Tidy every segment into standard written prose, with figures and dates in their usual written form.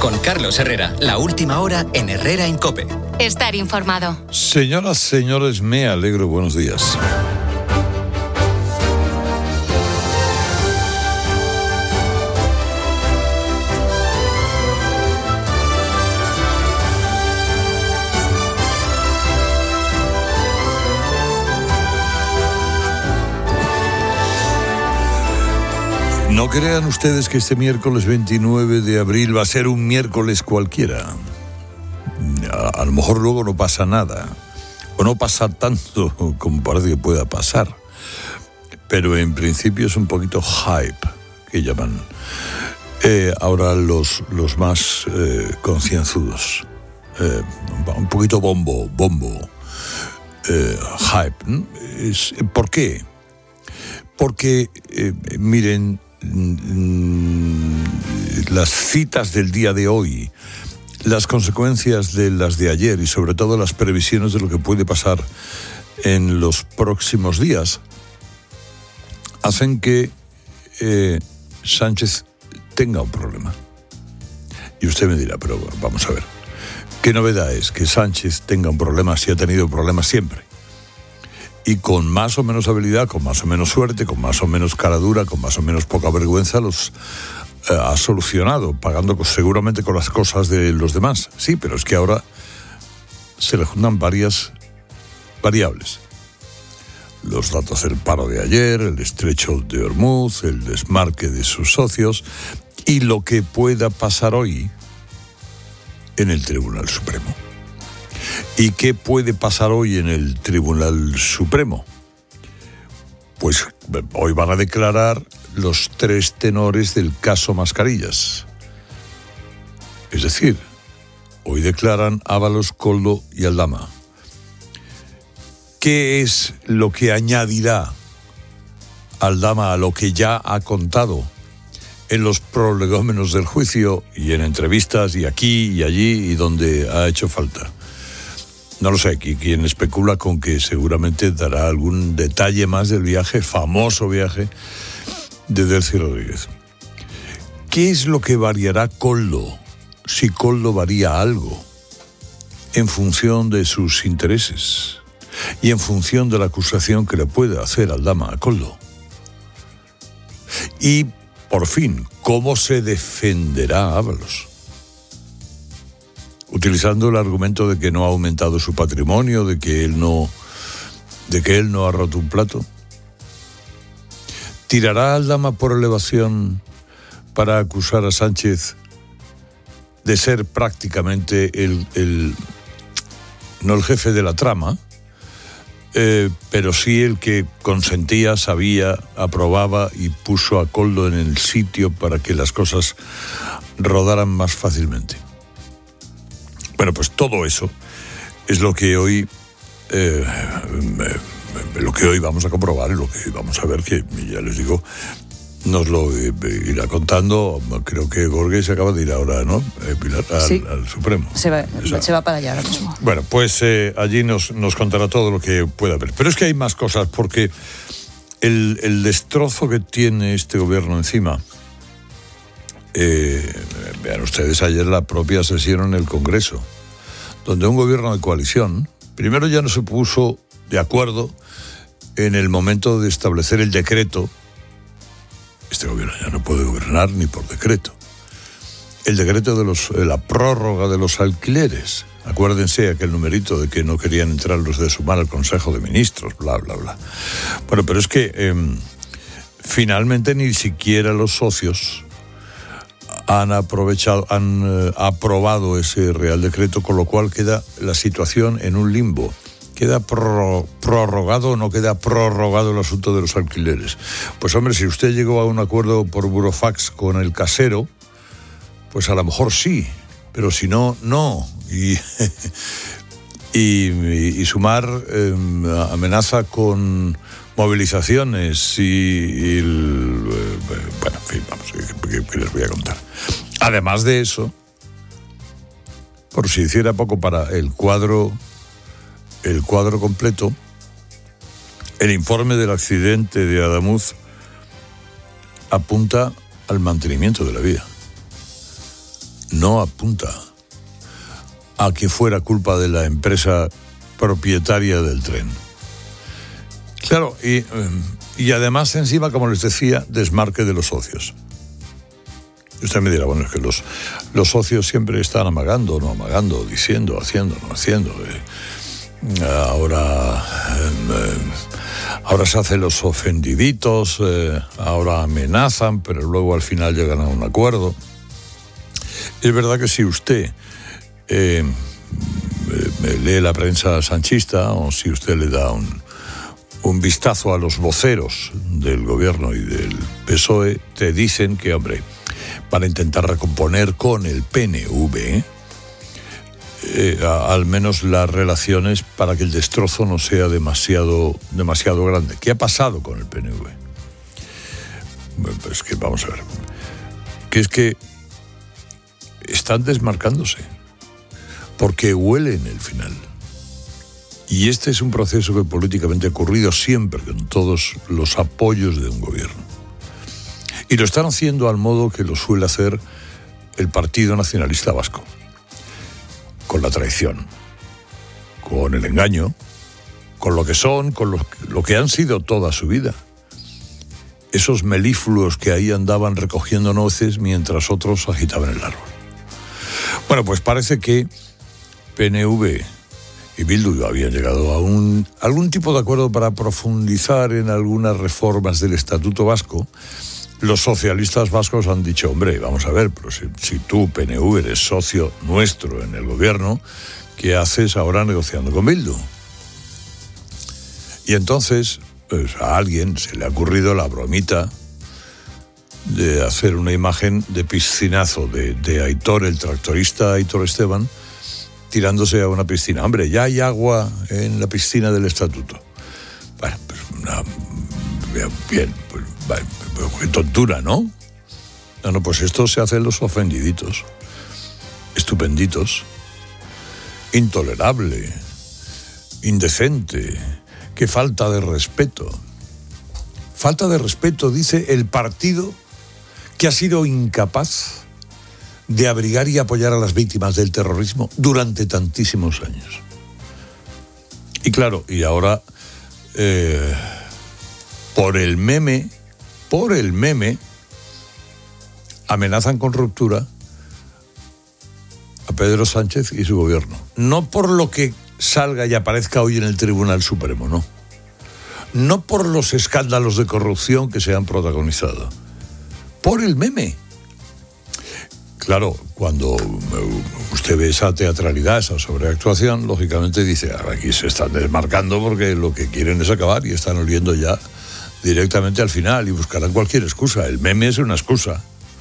Con Carlos Herrera, la última hora en Herrera en COPE. Estar informado. Señoras, señores, me alegro. Buenos días. No crean ustedes que este miércoles 29 de abril va a ser un miércoles cualquiera. A lo mejor luego no pasa nada, o no pasa tanto como parece que pueda pasar. Pero en principio es un poquito hype, que llaman ahora los más concienzudos. Un poquito bombo. Hype, ¿no? ¿Por qué? Porque, miren, las citas del día de hoy, las consecuencias de las de ayer y sobre todo las previsiones de lo que puede pasar en los próximos días hacen que Sánchez tenga un problema. Y usted me dirá, pero vamos a ver, ¿qué novedad es que Sánchez tenga un problema si ha tenido problemas siempre? Y con más o menos habilidad, con más o menos suerte, con más o menos cara dura, con más o menos poca vergüenza, los ha solucionado, pagando seguramente con las cosas de los demás. Sí, pero es que ahora se le juntan varias variables. Los datos del paro de ayer, el estrecho de Hormuz, el desmarque de sus socios y lo que pueda pasar hoy en el Tribunal Supremo. ¿Y qué puede pasar hoy en el Tribunal Supremo? Pues hoy van a declarar los 3 tenores del caso Mascarillas. Es decir, hoy declaran Ábalos, Koldo y Aldama. ¿Qué es lo que añadirá Aldama a lo que ya ha contado en los prolegómenos del juicio y en entrevistas y aquí y allí y donde ha hecho falta? No lo sé, quien especula con que seguramente dará algún detalle más del viaje, famoso viaje de Delcy Rodríguez. ¿Qué es lo que variará Koldo, si Koldo varía algo, en función de sus intereses y en función de la acusación que le pueda hacer Aldama a Koldo? Y, por fin, ¿cómo se defenderá Ábalos? Utilizando el argumento de que no ha aumentado su patrimonio, de que él no ha roto un plato. ¿Tirará Aldama por elevación para acusar a Sánchez de ser prácticamente no el jefe de la trama, pero sí el que consentía, sabía, aprobaba y puso a Koldo en el sitio para que las cosas rodaran más fácilmente? Bueno, pues todo eso es lo que hoy vamos a comprobar y lo que vamos a ver, que ya les digo, nos lo irá contando. Creo que Gorge se acaba de ir ahora, ¿no? Pilar, al Supremo. Se va para allá ahora mismo. Bueno, pues allí nos contará todo lo que pueda haber. Pero es que hay más cosas, porque el destrozo que tiene este gobierno encima. Vean ustedes ayer la propia sesión en el Congreso, donde un gobierno de coalición, primero ya no se puso de acuerdo en el momento de establecer el decreto. Este gobierno ya no puede gobernar ni por decreto. El decreto de la prórroga de los alquileres. Acuérdense aquel numerito de que no querían entrar los de Sumar al Consejo de Ministros, bla, bla, bla. Bueno, pero es que finalmente ni siquiera los socios han aprobado ese Real Decreto, con lo cual queda la situación en un limbo. ¿Queda prorrogado o no queda prorrogado el asunto de los alquileres? Pues hombre, si usted llegó a un acuerdo por burofax con el casero, pues a lo mejor sí, pero si no, no. Y Sumar amenaza con movilizaciones bueno, en fin, vamos, ¿qué les voy a contar? Además de eso, por si hiciera poco para el cuadro completo, el informe del accidente de Adamuz apunta al mantenimiento de la vía. no apunta a que fuera culpa de la empresa propietaria del tren. Claro, y además encima, como les decía, desmarque de los socios. Usted me dirá, bueno, es que los socios siempre están amagando, no amagando, diciendo, haciendo, no haciendo. Ahora se hacen los ofendiditos, ahora amenazan, pero luego al final llegan a un acuerdo. Es verdad que si usted lee la prensa sanchista, o si usted le da un vistazo a los voceros del gobierno y del PSOE, te dicen que, hombre, para intentar recomponer con el PNV al menos las relaciones, para que el destrozo no sea demasiado grande. ¿Qué ha pasado con el PNV? Pues que vamos a ver, que es que están desmarcándose porque huelen el final. Y este es un proceso que políticamente ha ocurrido siempre con todos los apoyos de un gobierno. Y lo están haciendo al modo que lo suele hacer el Partido Nacionalista Vasco. Con la traición, con el engaño, con lo que son, con lo que han sido toda su vida. Esos melífluos que ahí andaban recogiendo nueces mientras otros agitaban el árbol. Bueno, pues parece que PNV y Bildu habían llegado a algún tipo de acuerdo para profundizar en algunas reformas del Estatuto Vasco. Los socialistas vascos han dicho, hombre, vamos a ver, pero si tú, PNV, eres socio nuestro en el gobierno, ¿qué haces ahora negociando con Bildu? Y entonces, pues a alguien se le ha ocurrido la bromita de hacer una imagen de piscinazo de Aitor, el tractorista Aitor Esteban, tirándose a una piscina. Hombre, ya hay agua en la piscina del Estatuto. Bueno, pues bien, pues vale. Qué tontura, ¿no? No, pues esto se hacen los ofendiditos, estupenditos, intolerable, indecente, qué falta de respeto. Falta de respeto, dice el partido que ha sido incapaz de abrigar y apoyar a las víctimas del terrorismo durante tantísimos años. Y claro, y ahora, por el meme, amenazan con ruptura a Pedro Sánchez y su gobierno. No por lo que salga y aparezca hoy en el Tribunal Supremo, no. No por los escándalos de corrupción que se han protagonizado. Por el meme. Claro, cuando usted ve esa teatralidad, esa sobreactuación, lógicamente dice, aquí se están desmarcando porque lo que quieren es acabar y están oliendo ya directamente al final y buscarán cualquier excusa. El meme es una excusa,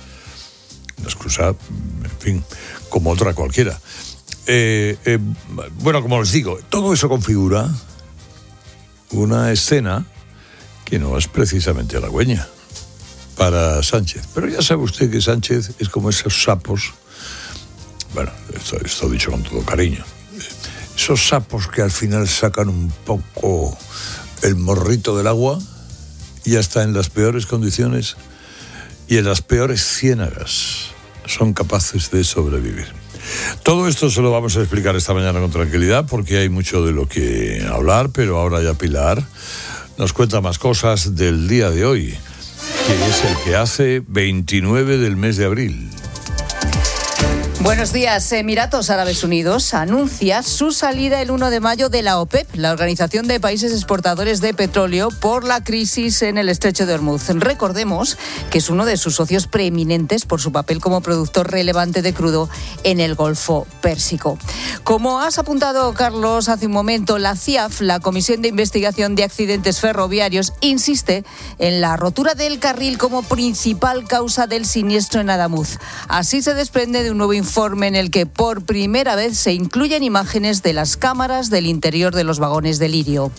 en fin, como otra cualquiera. Bueno, como les digo, todo eso configura una escena que no es precisamente halagüeña para Sánchez. Pero ya sabe usted que Sánchez es como esos sapos, bueno, esto dicho con todo cariño, esos sapos que al final sacan un poco el morrito del agua y hasta en las peores condiciones y en las peores ciénagas son capaces de sobrevivir. Todo esto se lo vamos a explicar esta mañana con tranquilidad porque hay mucho de lo que hablar, pero ahora ya Pilar nos cuenta más cosas del día de hoy, que es el que hace 29 del mes de abril. Buenos días. Emiratos Árabes Unidos anuncia su salida el 1 de mayo de la OPEP, la Organización de Países Exportadores de Petróleo, por la crisis en el Estrecho de Hormuz. Recordemos que es uno de sus socios preeminentes por su papel como productor relevante de crudo en el Golfo Pérsico. Como has apuntado, Carlos, hace un momento, la CIAF, la Comisión de Investigación de Accidentes Ferroviarios, insiste en la rotura del carril como principal causa del siniestro en Adamuz. Así se desprende de un nuevo informe en el que por primera vez se incluyen imágenes de las cámaras del interior de los vagones de Lirio.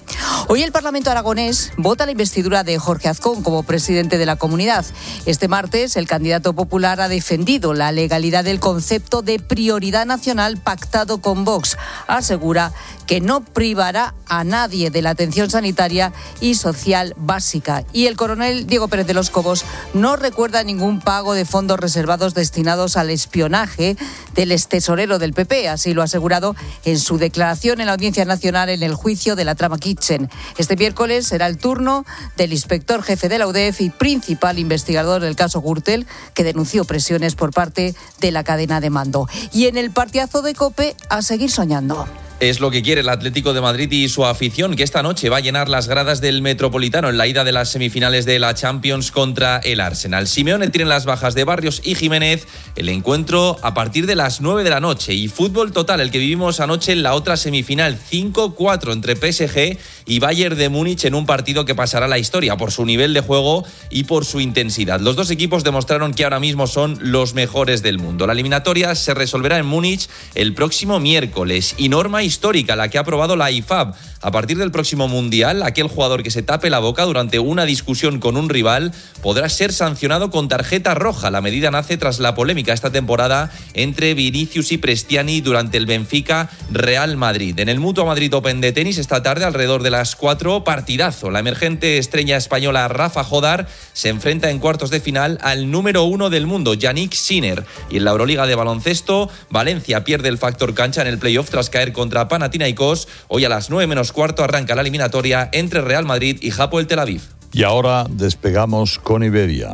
Hoy el Parlamento aragonés vota la investidura de Jorge Azcón como presidente de la comunidad. Este martes, el candidato popular ha defendido la legalidad del concepto de prioridad nacional pactado con Vox. Asegura que no privará a nadie de la atención sanitaria y social básica. Y el coronel Diego Pérez de los Cobos no recuerda ningún pago de fondos reservados destinados al espionaje del extesorero del PP. Así lo ha asegurado en su declaración en la Audiencia Nacional en el juicio de la trama Kitchen. Este miércoles será el turno del inspector jefe de la UDEF y principal investigador del caso Gürtel, que denunció presiones por parte de la cadena de mando. Y en el partidazo de COPE, a seguir soñando. Es lo que quiere el Atlético de Madrid y su afición, que esta noche va a llenar las gradas del Metropolitano en la ida de las semifinales de la Champions contra el Arsenal. Simeone tiene las bajas de Barrios y Jiménez. El encuentro a partir de las 9 de la noche. Y fútbol total, el que vivimos anoche en la otra semifinal, 5-4 entre PSG y Bayern de Múnich, en un partido que pasará a la historia por su nivel de juego y por su intensidad. Los dos equipos demostraron que ahora mismo son los mejores del mundo. La eliminatoria se resolverá en Múnich el próximo miércoles y norma histórica la que ha aprobado la IFAB. A partir del próximo Mundial, aquel jugador que se tape la boca durante una discusión con un rival podrá ser sancionado con tarjeta roja. La medida nace tras la polémica esta temporada entre Vinicius y Prestiani durante el Benfica-Real Madrid. En el Mutua Madrid Open de tenis esta tarde, alrededor de las 4, partidazo. La emergente estrella española Rafa Jodar se enfrenta en cuartos de final al número 1 del mundo, Yannick Sinner. Y en la Euroliga de baloncesto, Valencia pierde el factor cancha en el playoff tras caer contra Panathinaikos. Hoy a las 9 menos cuarto arranca la eliminatoria entre Real Madrid y Hapoel Tel Aviv. Y ahora despegamos con Iberia.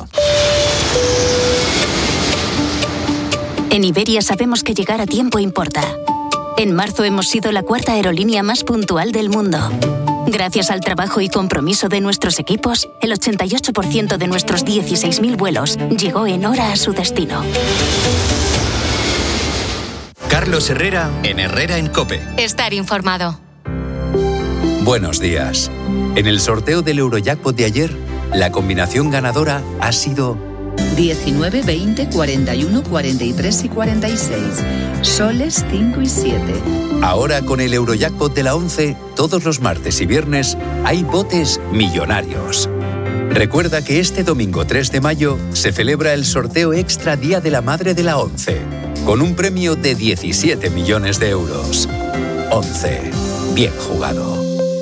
En Iberia sabemos que llegar a tiempo importa. En marzo hemos sido la 4ª aerolínea más puntual del mundo. Gracias al trabajo y compromiso de nuestros equipos, el 88% de nuestros 16.000 vuelos llegó en hora a su destino. Carlos Herrera en Herrera en COPE. Estar informado. Buenos días. En el sorteo del Eurojackpot de ayer, la combinación ganadora ha sido 19, 20, 41, 43 y 46. Soles 5 y 7. Ahora con el Eurojackpot de la 11, todos los martes y viernes hay botes millonarios. Recuerda que este domingo 3 de mayo se celebra el sorteo extra Día de la Madre de la 11, con un premio de 17 millones de euros. 11. Bien jugado.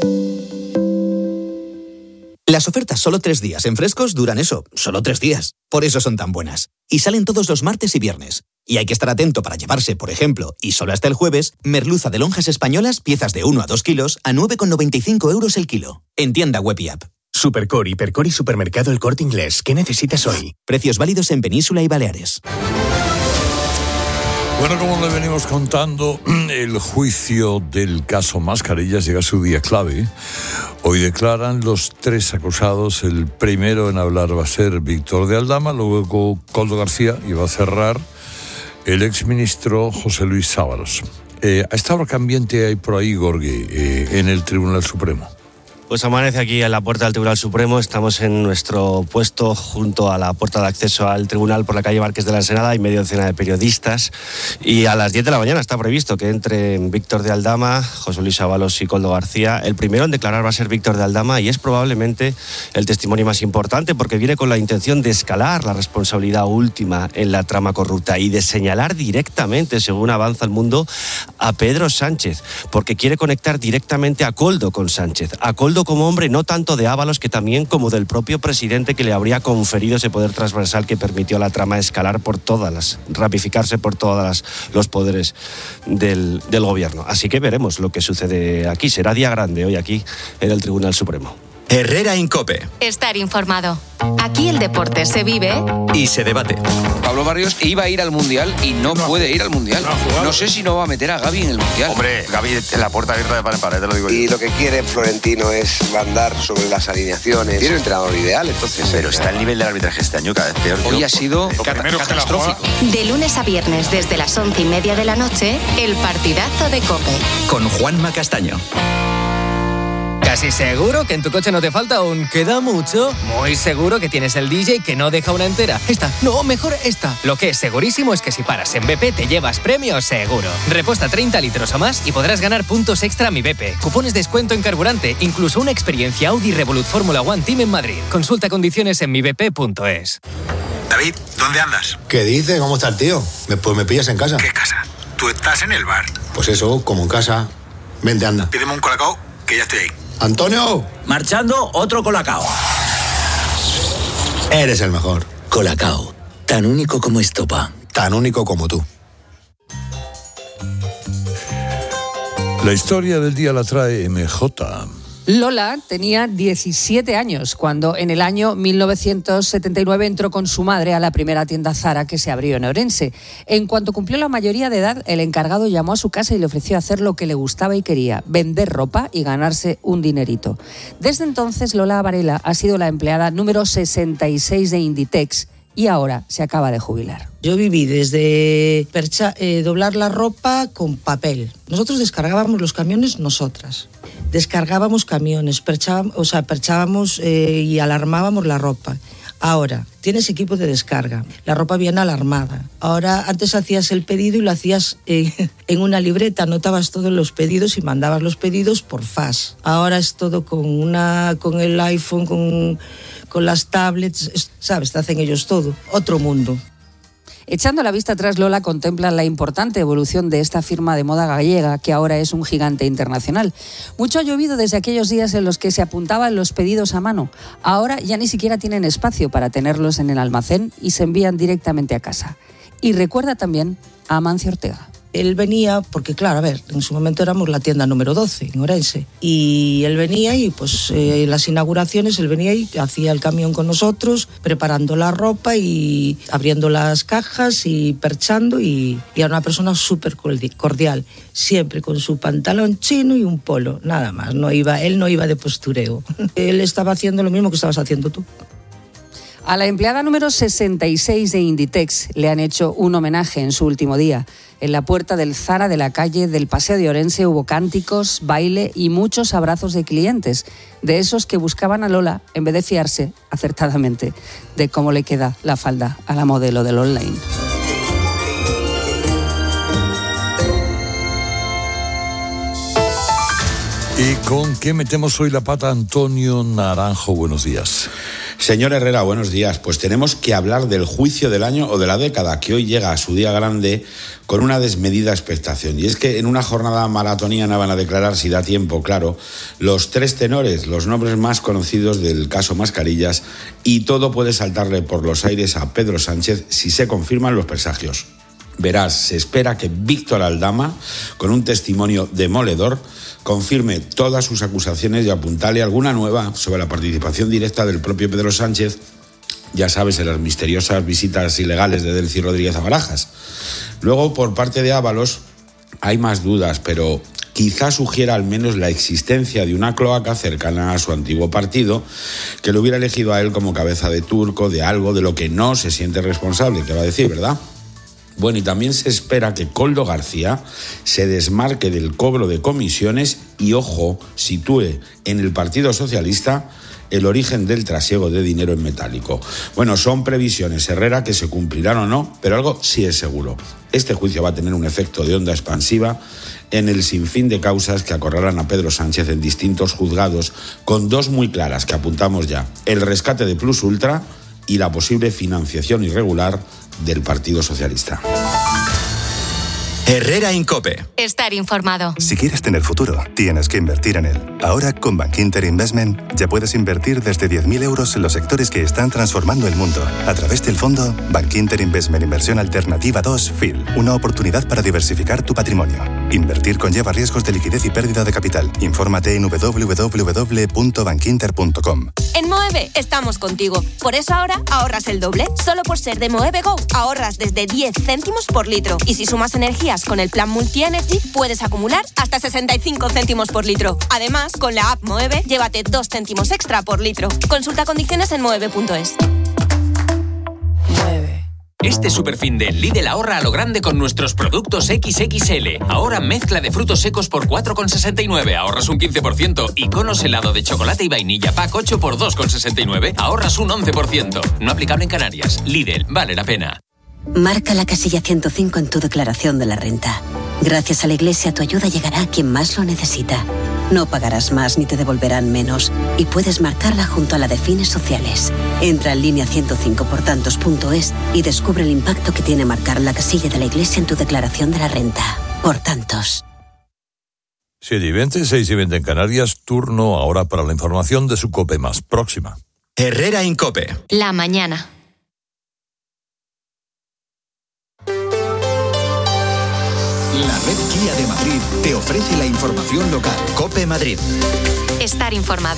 Las ofertas solo 3 días en Frescos duran solo 3 días. Por eso son tan buenas. Y salen todos los martes y viernes. Y hay que estar atento para llevarse, por ejemplo, y solo hasta el jueves, merluza de lonjas españolas, piezas de 1 a 2 kilos, a 9,95 euros el kilo. En tienda web y app. Supercor, Hipercor y Supermercado El Corte Inglés. ¿Qué necesitas hoy? Precios válidos en Península y Baleares. Bueno, como le venimos contando, el juicio del caso Mascarillas llega a su día clave. Hoy declaran los 3 acusados. El primero en hablar va a ser Víctor de Aldama, luego Koldo García, y va a cerrar el exministro José Luis Ábalos. ¿A esta hora qué ambiente hay por ahí, Gorgui, en el Tribunal Supremo? Pues amanece aquí en la puerta del Tribunal Supremo. Estamos en nuestro puesto junto a la puerta de acceso al tribunal por la calle Márquez de la Ensenada. Hay media docena de periodistas y a las 10 de la mañana está previsto que entren Víctor de Aldama, José Luis Ábalos y Koldo García. El primero en declarar va a ser Víctor de Aldama y es probablemente el testimonio más importante porque viene con la intención de escalar la responsabilidad última en la trama corrupta y de señalar directamente, según avanza el mundo, a Pedro Sánchez, porque quiere conectar directamente a Koldo con Sánchez, a Koldo como hombre, no tanto de Ábalos, que también como del propio presidente, que le habría conferido ese poder transversal que permitió a la trama escalar ramificarse por todos los poderes del gobierno. Así que veremos lo que sucede aquí. Será día grande hoy aquí en el Tribunal Supremo. Herrera en COPE. Estar informado. Aquí el deporte se vive y se debate. Pablo Barrios iba a ir al Mundial y no puede ir al Mundial. No sé si no va a meter a Gavi en el Mundial. Hombre, Gavi en la puerta abierta de par en par, te lo digo yo. Y lo que quiere Florentino es mandar sobre las alineaciones. Tiene un entrenador ideal, entonces. Pero está el nivel del arbitraje este año cada vez peor. Hoy ha sido catastrófico. De lunes a viernes, desde las 11:30 de la noche, el partidazo de COPE. Con Juanma Castaño. Casi seguro que en tu coche no te falta un queda mucho. Muy seguro que tienes el DJ que no deja una entera. Esta, no, mejor esta. Lo que es segurísimo es que si paras en BP te llevas premio seguro. Repuesta 30 litros o más y podrás ganar puntos extra a Mi BP. Cupones de descuento en carburante, incluso una experiencia Audi Revolut Fórmula One Team en Madrid. Consulta condiciones en mibp.es. David, ¿dónde andas? ¿Qué dice? ¿Cómo está el tío? Pues me pillas en casa. ¿Qué casa? Tú estás en el bar. Pues eso, como en casa. Vente, anda. Pídeme un colacao, que ya estoy ahí. ¡Antonio! Marchando, otro colacao. Eres el mejor. Colacao, tan único como estopa. Tan único como tú. La historia del día la trae MJ. Lola tenía 17 años cuando en el año 1979 entró con su madre a la primera tienda Zara que se abrió en Orense. En cuanto cumplió la mayoría de edad, el encargado llamó a su casa y le ofreció hacer lo que le gustaba y quería, vender ropa y ganarse un dinerito. Desde entonces, Lola Varela ha sido la empleada número 66 de Inditex y ahora se acaba de jubilar. Yo viví desde doblar la ropa con papel. Nosotros descargábamos los camiones nosotras. Descargábamos camiones, perchábamos y alarmábamos la ropa. Ahora, tienes equipo de descarga, la ropa viene alarmada. Ahora, antes hacías el pedido y lo hacías en una libreta, anotabas todos los pedidos y mandabas los pedidos por fax. Ahora es todo con el iPhone, con las tablets, ¿sabes? Te hacen ellos todo. Otro mundo. Echando la vista atrás, Lola contempla la importante evolución de esta firma de moda gallega, que ahora es un gigante internacional. Mucho ha llovido desde aquellos días en los que se apuntaban los pedidos a mano. Ahora ya ni siquiera tienen espacio para tenerlos en el almacén y se envían directamente a casa. Y recuerda también a Amancio Ortega. Él venía, porque claro, a ver, en su momento éramos la tienda número 12 en Orense, y él venía y pues en las inauguraciones él venía y hacía el camión con nosotros, preparando la ropa y abriendo las cajas y perchando, y era una persona súper cordial, siempre con su pantalón chino y un polo, nada más, él no iba de postureo. Él estaba haciendo lo mismo que estabas haciendo tú. A la empleada número 66 de Inditex le han hecho un homenaje en su último día. En la puerta del Zara de la calle del Paseo de Orense hubo cánticos, baile y muchos abrazos de clientes, de esos que buscaban a Lola en vez de fiarse, acertadamente, de cómo le queda la falda a la modelo del online. ¿Y con qué metemos hoy la pata, Antonio Naranjo? Buenos días. Señor Herrera, buenos días. Pues tenemos que hablar del juicio del año o de la década, que hoy llega a su día grande con una desmedida expectación. Y es que en una jornada maratoniana van a declarar, si da tiempo, claro, los tres tenores, los nombres más conocidos del caso Mascarillas, y todo puede saltarle por los aires a Pedro Sánchez si se confirman los presagios. Verás, se espera que Víctor Aldama, con un testimonio demoledor, confirme todas sus acusaciones y apuntale alguna nueva sobre la participación directa del propio Pedro Sánchez, ya sabes, en las misteriosas visitas ilegales de Delcy Rodríguez a Barajas. Luego, por parte de Ábalos, hay más dudas, pero quizá sugiera al menos la existencia de una cloaca cercana a su antiguo partido, que lo hubiera elegido a él como cabeza de turco de algo de lo que no se siente responsable, que va a decir, ¿verdad? Bueno, y también se espera que Koldo García se desmarque del cobro de comisiones y, ojo, sitúe en el Partido Socialista el origen del trasiego de dinero en metálico. Bueno, son previsiones, Herrera, que se cumplirán o no, pero algo sí es seguro. Este juicio va a tener un efecto de onda expansiva en el sinfín de causas que acorralan a Pedro Sánchez en distintos juzgados, con dos muy claras que apuntamos ya: el rescate de Plus Ultra y la posible financiación irregular del Partido Socialista. Herrera en COPE. Estar informado. Si quieres tener futuro, tienes que invertir en él. Ahora, con Bankinter Investment, ya puedes invertir desde 10.000 euros en los sectores que están transformando el mundo. A través del fondo Bankinter Investment Inversión Alternativa 2 FIL. Una oportunidad para diversificar tu patrimonio. Invertir conlleva riesgos de liquidez y pérdida de capital. Infórmate en www.bankinter.com. En Moeve estamos contigo. Por eso ahora ahorras el doble. Solo por ser de Moeve Go, ahorras desde 10 céntimos por litro. Y si sumas energías con el plan Multi-Energy, puedes acumular hasta 65 céntimos por litro. Además, con la app Moeve, llévate 2 céntimos extra por litro. Consulta condiciones en moeve.es. Este superfin de Lidl ahorra a lo grande con nuestros productos XXL. Ahora mezcla de frutos secos por 4,69, ahorras un 15%. Y conos helado de chocolate y vainilla pack 8 por 2,69, ahorras un 11%. No aplicable en Canarias. Lidl, vale la pena. Marca la casilla 105 en tu declaración de la renta. Gracias a la Iglesia, tu ayuda llegará a quien más lo necesita. No pagarás más ni te devolverán menos. Y puedes marcarla junto a la de fines sociales. Entra en línea 105portantos.es y descubre el impacto que tiene marcar la casilla de la Iglesia en tu declaración de la renta. Por tantos. 7:20, 6:20 en Canarias. Turno ahora para la información de su COPE más próxima. Herrera Incope. La mañana. La red Kia de Madrid te ofrece la información local. COPE Madrid. Estar informado.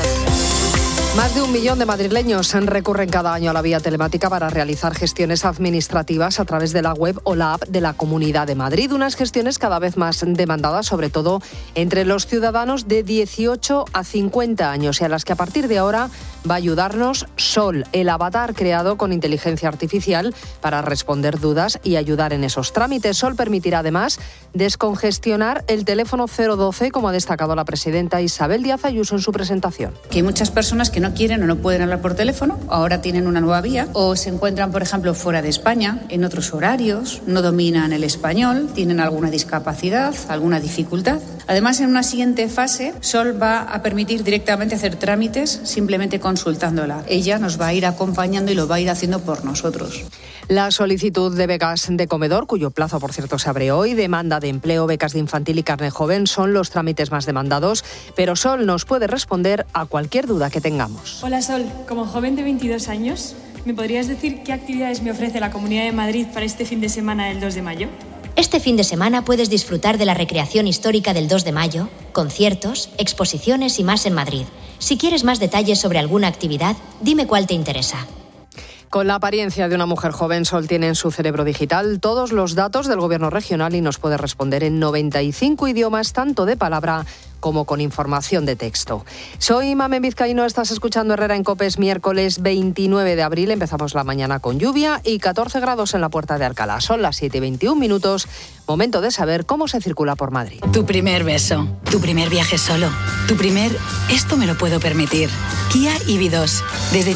Más de 1 millón de madrileños recurren cada año a la vía telemática para realizar gestiones administrativas a través de la web o la app de la Comunidad de Madrid. Unas gestiones cada vez más demandadas, sobre todo entre los ciudadanos de 18 a 50 años y a las que a partir de ahora va a ayudarnos Sol, el avatar creado con inteligencia artificial para responder dudas y ayudar en esos trámites. Sol permitirá además descongestionar el teléfono 012, como ha destacado la presidenta Isabel Díaz Ayuso en su presentación. Que hay muchas personas que no quieren o no pueden hablar por teléfono, ahora tienen una nueva vía, o se encuentran, por ejemplo, fuera de España, en otros horarios, no dominan el español, tienen alguna discapacidad, alguna dificultad. Además, en una siguiente fase, Sol va a permitir directamente hacer trámites simplemente consultándola. Ella nos va a ir acompañando y lo va a ir haciendo por nosotros. La solicitud de becas de comedor, cuyo plazo, por cierto, se abre hoy, demanda de empleo, becas de infantil y carné joven son los trámites más demandados, pero Sol nos puede responder a cualquier duda que tengamos. Hola Sol, como joven de 22 años, ¿me podrías decir qué actividades me ofrece la Comunidad de Madrid para este fin de semana del 2 de mayo? Este fin de semana puedes disfrutar de la recreación histórica del 2 de mayo, conciertos, exposiciones y más en Madrid. Si quieres más detalles sobre alguna actividad, dime cuál te interesa. Con la apariencia de una mujer joven, Sol tiene en su cerebro digital todos los datos del gobierno regional y nos puede responder en 95 idiomas, tanto de palabra como con información de texto. Soy Mamen Vizcaíno, estás escuchando Herrera en COPE, es miércoles 29 de abril, empezamos la mañana con lluvia y 14 grados en la Puerta de Alcalá. Son las 7:21, momento de saber cómo se circula por Madrid. Tu primer beso, tu primer viaje solo, tu primer esto me lo puedo permitir. Kia EV2, desde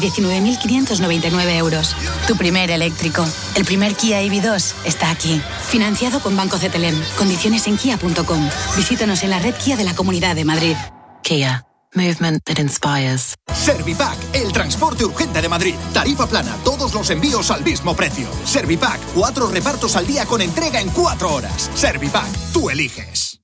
19.599 euros. Tu primer eléctrico, el primer Kia EV2 está aquí. Financiado con Banco CTLM, condiciones en kia.com. Visítanos en la red Kia de la Comunidad de Madrid. Kia. Movement that inspires. Servipack, el transporte urgente de Madrid. Tarifa plana, todos los envíos al mismo precio. Servipack, 4 repartos al día con entrega en 4 horas. Servipack, tú eliges.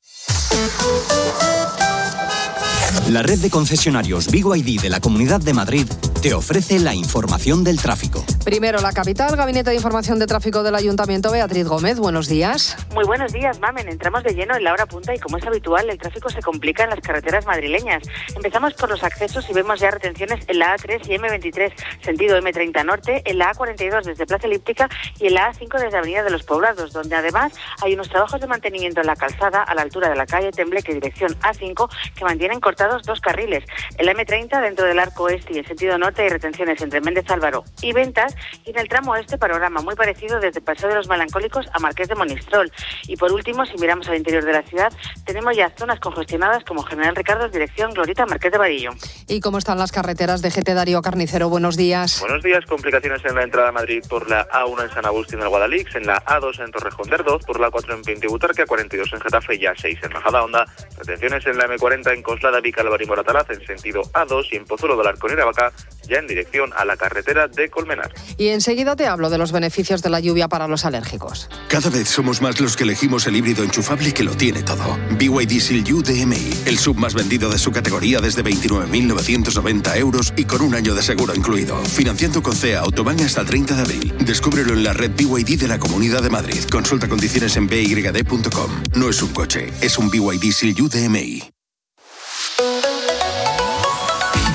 La red de concesionarios BYD de la Comunidad de Madrid te ofrece la información del tráfico. Primero la capital, Gabinete de Información de Tráfico del Ayuntamiento, Beatriz Gómez, buenos días. Muy buenos días, Mamen. Entramos de lleno en la hora punta y como es habitual, el tráfico se complica en las carreteras madrileñas. Empezamos por los accesos y vemos ya retenciones en la A3 y M23, sentido M30 Norte, en la A42 desde Plaza Elíptica y en la A5 desde Avenida de los Poblados, donde además hay unos trabajos de mantenimiento en la calzada a la altura de la calle Tembleque, dirección A5, que mantienen cortados 2 carriles. En la M30, dentro del arco oeste y en sentido norte, hay retenciones entre Méndez Álvaro y Ventas, y en el tramo oeste, panorama muy parecido desde Paseo de los Melancólicos a Marqués de Monistrol. Y por último, si miramos al interior de la ciudad, tenemos ya zonas congestionadas como General Ricardo en dirección Glorieta Marqués de Vadillo. ¿Y cómo están las carreteras de GT? Darío Carnicero, buenos días. Buenos días, complicaciones en la entrada a Madrid por la A1 en San Agustín del Guadalix, en la A2 en Torrejón de Ardoz, por la A4 en Pintibutarque, A42 en Getafe y A6 en Majadahonda. Retenciones en la M40 en Coslada, Vicálvaro y Moratalaz en sentido A2 y en Pozuelo de Alarcón y Aravaca, ya en dirección a la carretera de Colmenar. Y enseguida te hablo de los beneficios de la lluvia para los alérgicos. Cada vez somos más los que elegimos el híbrido enchufable que lo tiene todo. BYD Seal U DMI, el sub más vendido de su categoría desde 29.990 euros y con un año de seguro incluido. Financiando con CEA Autobahn hasta el 30 de abril. Descúbrelo en la red BYD de la Comunidad de Madrid. Consulta condiciones en byd.com. No es un coche, es un BYD Seal U DMI.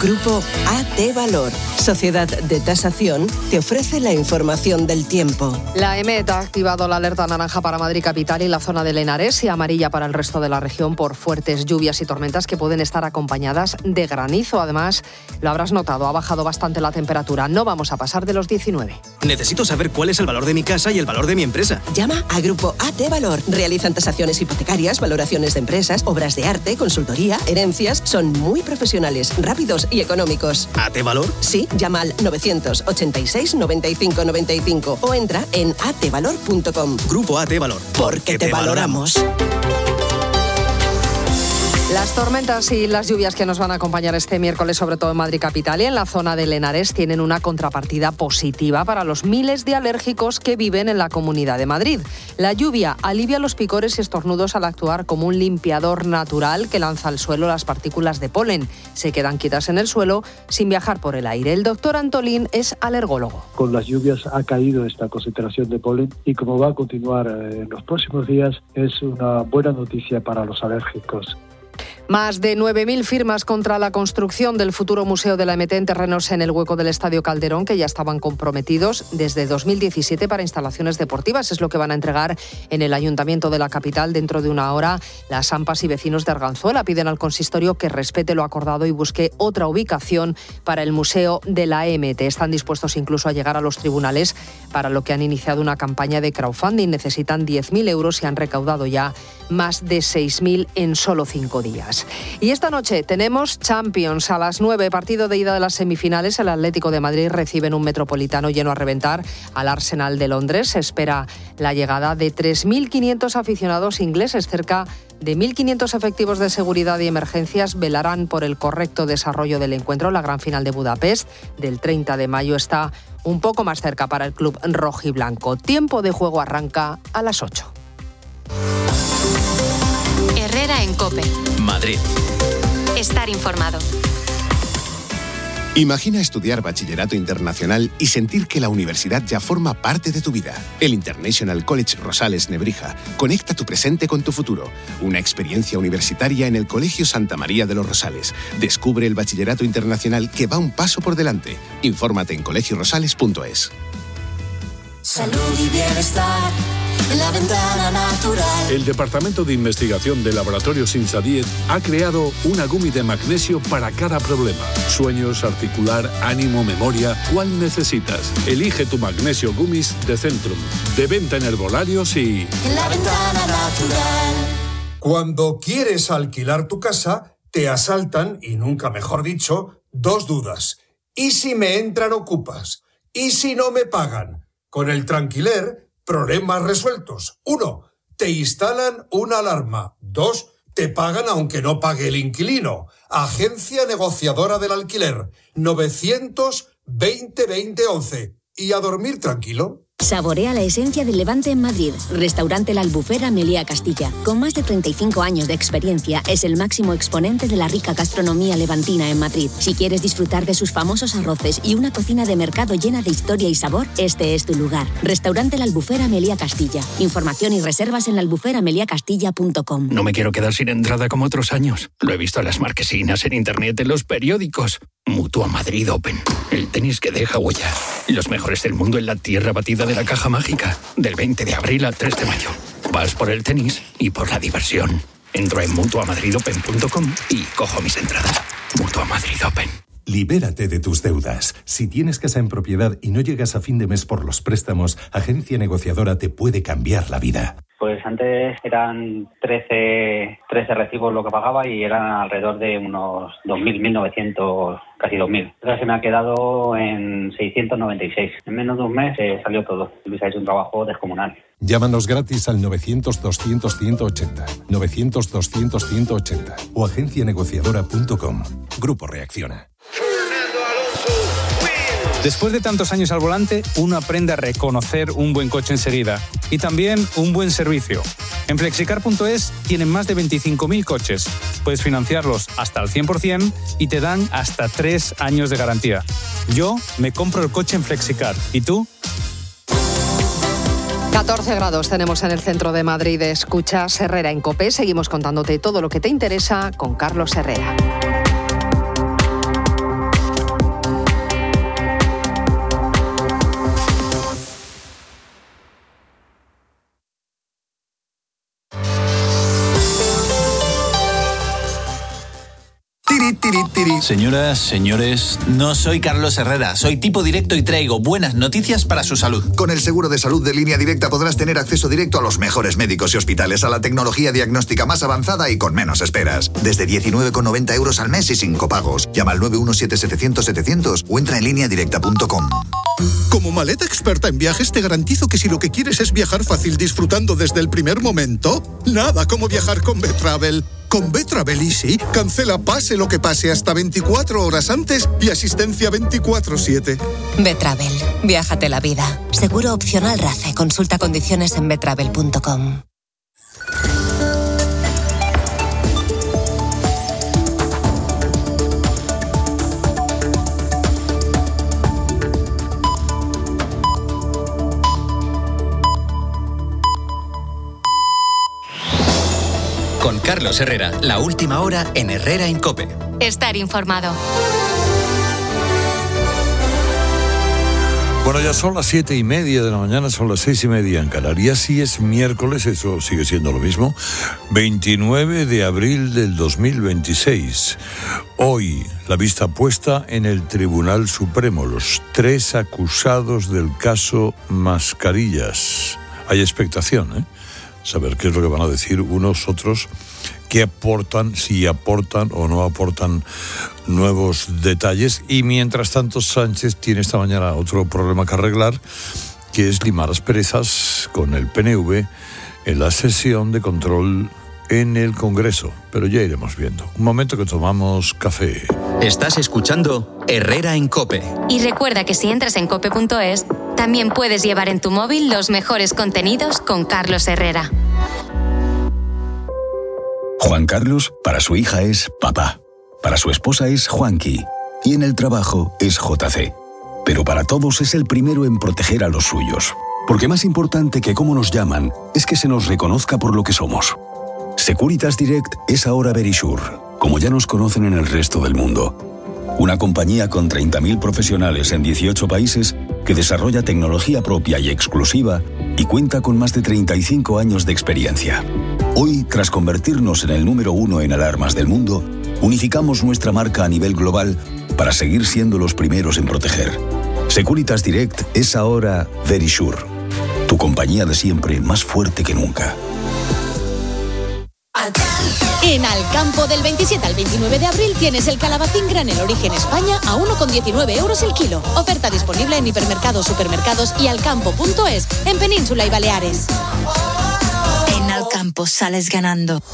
Grupo AT Valor, sociedad de tasación, te ofrece la información del tiempo. La EMET ha activado la alerta naranja para Madrid capital y la zona del Henares y amarilla para el resto de la región por fuertes lluvias y tormentas que pueden estar acompañadas de granizo. Además, lo habrás notado, ha bajado bastante la temperatura. No vamos a pasar de los 19. Necesito saber cuál es el valor de mi casa y el valor de mi empresa. Llama a Grupo AT Valor. Realizan tasaciones hipotecarias, valoraciones de empresas, obras de arte, consultoría, herencias. Son muy profesionales, rápidos y económicos. ¿AT Valor? Sí, llama al 986 95 95 o entra en atvalor.com. Grupo AT Valor. Porque te valoramos. Las tormentas y las lluvias que nos van a acompañar este miércoles, sobre todo en Madrid capital y en la zona del Henares, tienen una contrapartida positiva para los miles de alérgicos que viven en la Comunidad de Madrid. La lluvia alivia los picores y estornudos al actuar como un limpiador natural que lanza al suelo las partículas de polen. Se quedan quietas en el suelo sin viajar por el aire. El doctor Antolín es alergólogo. Con las lluvias ha caído esta concentración de polen y como va a continuar en los próximos días, es una buena noticia para los alérgicos. Más de 9.000 firmas contra la construcción del futuro Museo de la EMET en terrenos en el hueco del Estadio Calderón, que ya estaban comprometidos desde 2017 para instalaciones deportivas. Es lo que van a entregar en el Ayuntamiento de la capital dentro de una hora. Las AMPAs y vecinos de Arganzuela piden al consistorio que respete lo acordado y busque otra ubicación para el Museo de la EMET. Están dispuestos incluso a llegar a los tribunales, para lo que han iniciado una campaña de crowdfunding. Necesitan 10.000 euros y han recaudado ya más de 6.000 en solo 5 días. Y esta noche tenemos Champions a las 9, partido de ida de las semifinales. El Atlético de Madrid recibe en un Metropolitano lleno a reventar al Arsenal de Londres. Se espera la llegada de 3.500 aficionados ingleses. Cerca de 1.500 efectivos de seguridad y emergencias velarán por el correcto desarrollo del encuentro. La gran final de Budapest del 30 de mayo está un poco más cerca para el club rojiblanco. Tiempo de juego arranca a las 8. Herrera en COPE. Madrid. Estar informado. Imagina estudiar bachillerato internacional y sentir que la universidad ya forma parte de tu vida. El International College Rosales Nebrija conecta tu presente con tu futuro. Una experiencia universitaria en el Colegio Santa María de los Rosales. Descubre el bachillerato internacional que va un paso por delante. Infórmate en colegiorosales.es. Salud y bienestar en la ventana natural. El Departamento de Investigación de Laboratorios Insadiet ha creado una gummy de magnesio para cada problema. Sueños, articular, ánimo, memoria. ¿Cuál necesitas? Elige tu magnesio gummies de Centrum. De venta en herbolarios y... En la ventana natural. Cuando quieres alquilar tu casa, te asaltan, y nunca mejor dicho, dos dudas. ¿Y si me entran ocupas? ¿Y si no me pagan? Con el Tranquiler, problemas resueltos. 1. Te instalan una alarma. 2. Te pagan aunque no pague el inquilino. Agencia negociadora del alquiler. 920-2011. Y a dormir tranquilo. Saborea la esencia del Levante en Madrid. Restaurante La Albufera Meliá Castilla. Con más de 35 años de experiencia, es el máximo exponente de la rica gastronomía levantina en Madrid. Si quieres disfrutar de sus famosos arroces y una cocina de mercado llena de historia y sabor, este es tu lugar. Restaurante La Albufera Meliá Castilla. Información y reservas en laalbuferameliacastilla.com. No me quiero quedar sin entrada como otros años. Lo he visto en las marquesinas, en internet, en los periódicos. Mutua Madrid Open. El tenis que deja huella. Los mejores del mundo en la tierra batida de la Caja Mágica. Del 20 de abril al 3 de mayo. Vas por el tenis y por la diversión. Entro en mutuamadridopen.com y cojo mis entradas. Mutua Madrid Open. Libérate de tus deudas. Si tienes casa en propiedad y no llegas a fin de mes por los préstamos, Agencia Negociadora te puede cambiar la vida. Pues antes eran 13 recibos lo que pagaba y eran alrededor de unos 2.000, 1.900, casi 2.000. Ahora se me ha quedado en 696. En menos de un mes salió todo. Luis ha hecho un trabajo descomunal. Llámanos gratis al 900-200-180, 900-200-180 o agencianegociadora.com. Grupo Reacciona. Después de tantos años al volante, uno aprende a reconocer un buen coche enseguida y también un buen servicio. En Flexicar.es tienen más de 25.000 coches. Puedes financiarlos hasta el 100% y te dan hasta 3 años de garantía. Yo me compro el coche en Flexicar. ¿Y tú? 14 grados tenemos en el centro de Madrid. Escuchas Herrera en COPE. Seguimos contándote todo lo que te interesa con Carlos Herrera. Tiri, tiri, tiri. Señoras, señores, no soy Carlos Herrera, soy tipo directo y traigo buenas noticias para su salud. Con el seguro de salud de Línea Directa podrás tener acceso directo a los mejores médicos y hospitales, a la tecnología diagnóstica más avanzada y con menos esperas. Desde 19,90 € al mes y sin copagos. Llama al 917-700-700 o entra en lineadirecta.com. Como maleta experta en viajes, te garantizo que si lo que quieres es viajar fácil disfrutando desde el primer momento, nada como viajar con Betravel. Con Betravel Easy, cancela pase lo que pase hasta 24 horas antes y asistencia 24/7. Betravel, viájate la vida. Seguro opcional RACE. Consulta condiciones en betravel.com. Con Carlos Herrera, la última hora en Herrera en COPE. Estar informado. Bueno, ya son las 7:30 de la mañana, son las 6:30 en Canarias y es miércoles, eso sigue siendo lo mismo, 29 de abril del 2026. Hoy, la vista puesta en el Tribunal Supremo, los 3 acusados del caso Mascarillas. Hay expectación, saber qué es lo que van a decir unos otros, qué aportan, si aportan o no aportan nuevos detalles. Y mientras tanto, Sánchez tiene esta mañana otro problema que arreglar, que es limar asperezas con el PNV en la sesión de control en el Congreso. Pero ya iremos viendo. Un momento que tomamos café. Estás escuchando Herrera en COPE. Y recuerda que si entras en cope.es, también puedes llevar en tu móvil los mejores contenidos con Carlos Herrera. Juan Carlos, para su hija es papá. Para su esposa es Juanqui. Y en el trabajo es JC. Pero para todos es el primero en proteger a los suyos. Porque más importante que cómo nos llaman es que se nos reconozca por lo que somos. Securitas Direct es ahora Verisure, como ya nos conocen en el resto del mundo. Una compañía con 30.000 profesionales en 18 países que desarrolla tecnología propia y exclusiva y cuenta con más de 35 años de experiencia. Hoy, tras convertirnos en el número 1 en alarmas del mundo, unificamos nuestra marca a nivel global para seguir siendo los primeros en proteger. Securitas Direct es ahora Verisure, tu compañía de siempre más fuerte que nunca. En Alcampo, del 27 al 29 de abril tienes el calabacín granel origen España a 1,19 € el kilo. Oferta disponible en hipermercados, supermercados y alcampo.es, en Península y Baleares. En Alcampo sales ganando.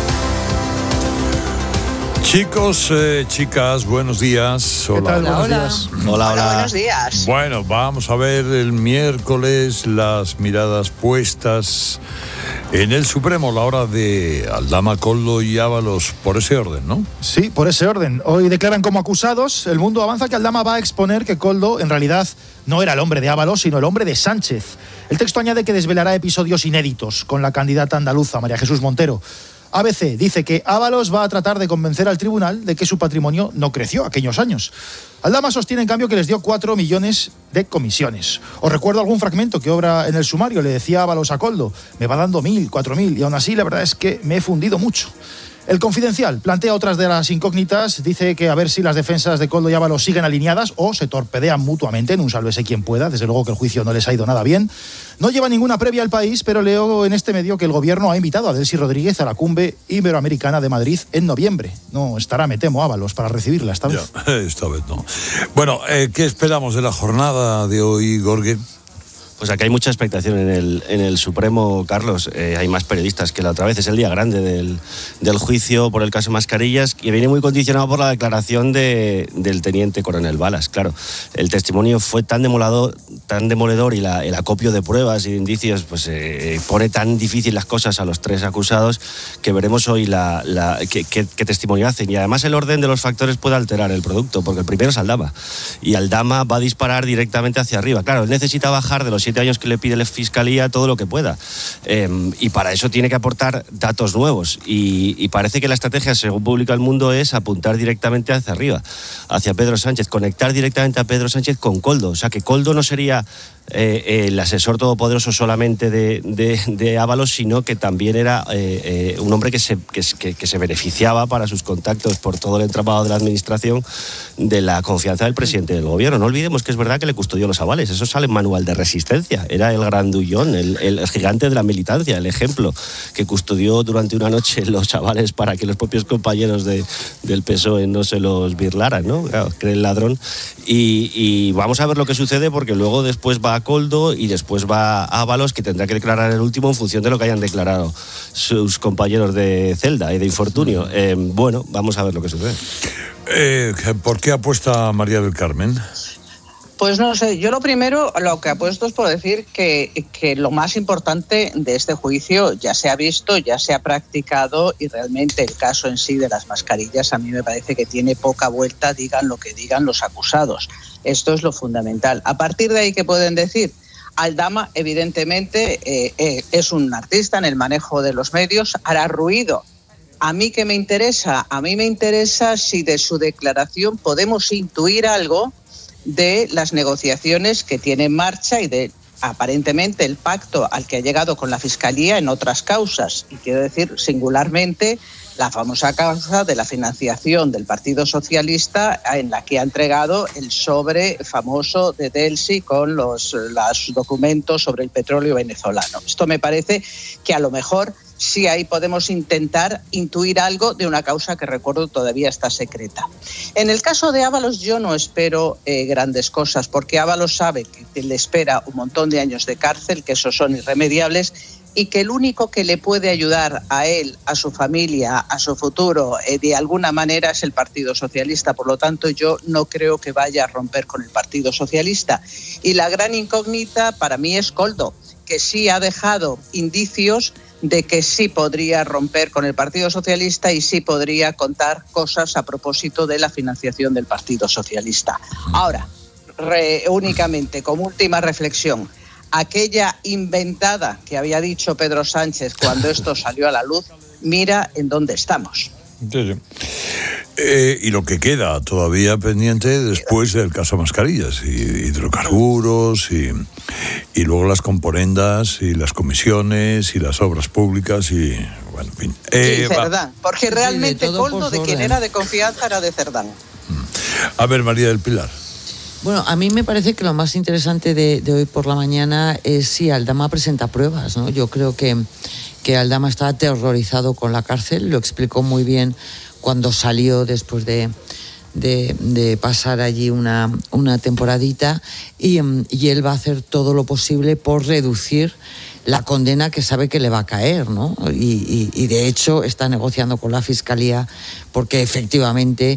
Chicos, chicas, buenos días. Hola. ¿Qué tal? Buenos días. Hola. Buenos días. Bueno, vamos a ver el miércoles las miradas puestas en el Supremo, la hora de Aldama, Koldo y Ábalos, por ese orden, ¿no? Sí, por ese orden. Hoy declaran como acusados. El Mundo avanza que Aldama va a exponer que Koldo en realidad no era el hombre de Ábalos, sino el hombre de Sánchez. El texto añade que desvelará episodios inéditos con la candidata andaluza, María Jesús Montero. ABC dice que Ábalos va a tratar de convencer al tribunal de que su patrimonio no creció aquellos años. Aldama sostiene, en cambio, que les dio 4 millones de comisiones. Os recuerdo algún fragmento que obra en el sumario. Le decía Ábalos a Koldo: me va dando 1.000, 4.000, y aún así la verdad es que me he fundido mucho. El Confidencial plantea otras de las incógnitas. Dice que a ver si las defensas de Koldo y Ábalos siguen alineadas o se torpedean mutuamente en un sálvese quien pueda. Desde luego que el juicio no les ha ido nada bien. No lleva ninguna previa al País, pero leo en este medio que el gobierno ha invitado a Delcy Rodríguez a la cumbre iberoamericana de Madrid en noviembre. No estará, me temo, Ábalos para recibirla esta vez. Ya, esta vez no. Bueno, ¿qué esperamos de la jornada de hoy, Gorge? Pues aquí hay mucha expectación en el Supremo, Carlos. Hay más periodistas que la otra vez. Es el día grande del juicio por el caso Mascarillas, que viene muy condicionado por la declaración del teniente coronel Balas. Claro, el testimonio fue tan demoledor y el acopio de pruebas y de indicios pues pone tan difícil las cosas a los 3 acusados que veremos hoy qué testimonio hacen. Y además el orden de los factores puede alterar el producto, porque el primero es Aldama. Y Aldama va a disparar directamente hacia arriba. Claro, él necesita bajar de los 7 años que le pide la Fiscalía todo lo que pueda. Y para eso tiene que aportar datos nuevos. Y parece que la estrategia, según publica El Mundo, es apuntar directamente hacia arriba, hacia Pedro Sánchez, conectar directamente a Pedro Sánchez con Koldo. O sea, que Koldo no sería el asesor todopoderoso solamente de Ábalos, sino que también era un hombre que se beneficiaba para sus contactos por todo el entramado de la administración de la confianza del presidente del gobierno. No olvidemos que es verdad que le custodió los avales, eso sale en Manual de Resistencia, era el grandullón, el gigante de la militancia, el ejemplo que custodió durante una noche los avales para que los propios compañeros del PSOE no se los birlaran, ¿no? Claro, cree el ladrón. Y vamos a ver lo que sucede, porque luego después va a Koldo y después va a Ábalos, que tendrá que declarar el último en función de lo que hayan declarado sus compañeros de celda y de infortunio. Bueno, vamos a ver lo que sucede. ¿Por qué apuesta María del Carmen? Pues no sé, yo lo primero, lo que apuesto es por decir que lo más importante de este juicio ya se ha visto, ya se ha practicado, y realmente el caso en sí de las mascarillas a mí me parece que tiene poca vuelta, digan lo que digan los acusados. Esto es lo fundamental. A partir de ahí, ¿qué pueden decir? Aldama, evidentemente, es un artista en el manejo de los medios, hará ruido. ¿A mí qué me interesa? A mí me interesa si de su declaración podemos intuir algo de las negociaciones que tiene en marcha y de, aparentemente, el pacto al que ha llegado con la Fiscalía en otras causas. Y quiero decir, singularmente, la famosa causa de la financiación del Partido Socialista, en la que ha entregado el sobre famoso de Delcy con los documentos sobre el petróleo venezolano. Esto me parece que a lo mejor sí ahí podemos intentar intuir algo de una causa que, recuerdo, todavía está secreta. En el caso de Ábalos yo no espero grandes cosas, porque Ábalos sabe que le espera un montón de años de cárcel, que esos son irremediables, y que el único que le puede ayudar a él, a su familia, a su futuro, de alguna manera es el Partido Socialista. Por lo tanto, yo no creo que vaya a romper con el Partido Socialista. Y la gran incógnita para mí es Koldo, que sí ha dejado indicios de que sí podría romper con el Partido Socialista y sí podría contar cosas a propósito de la financiación del Partido Socialista. Ahora, únicamente como última reflexión, aquella inventada que había dicho Pedro Sánchez cuando esto salió a la luz, mira en dónde estamos. Sí. Y lo que queda todavía pendiente después del caso Mascarillas, y hidrocarburos, y luego las componendas, y las comisiones, y las obras públicas, y bueno, en fin. Sí, Cerdán, porque realmente Koldo, de quien era de confianza, era de Cerdán. A ver, María del Pilar. Bueno, a mí me parece que lo más interesante de hoy por la mañana es si Aldama presenta pruebas, ¿no? Yo creo que Aldama está aterrorizado con la cárcel, lo explicó muy bien cuando salió después de pasar allí una temporadita, y él va a hacer todo lo posible por reducir la condena que sabe que le va a caer, ¿no? Y de hecho está negociando con la Fiscalía porque efectivamente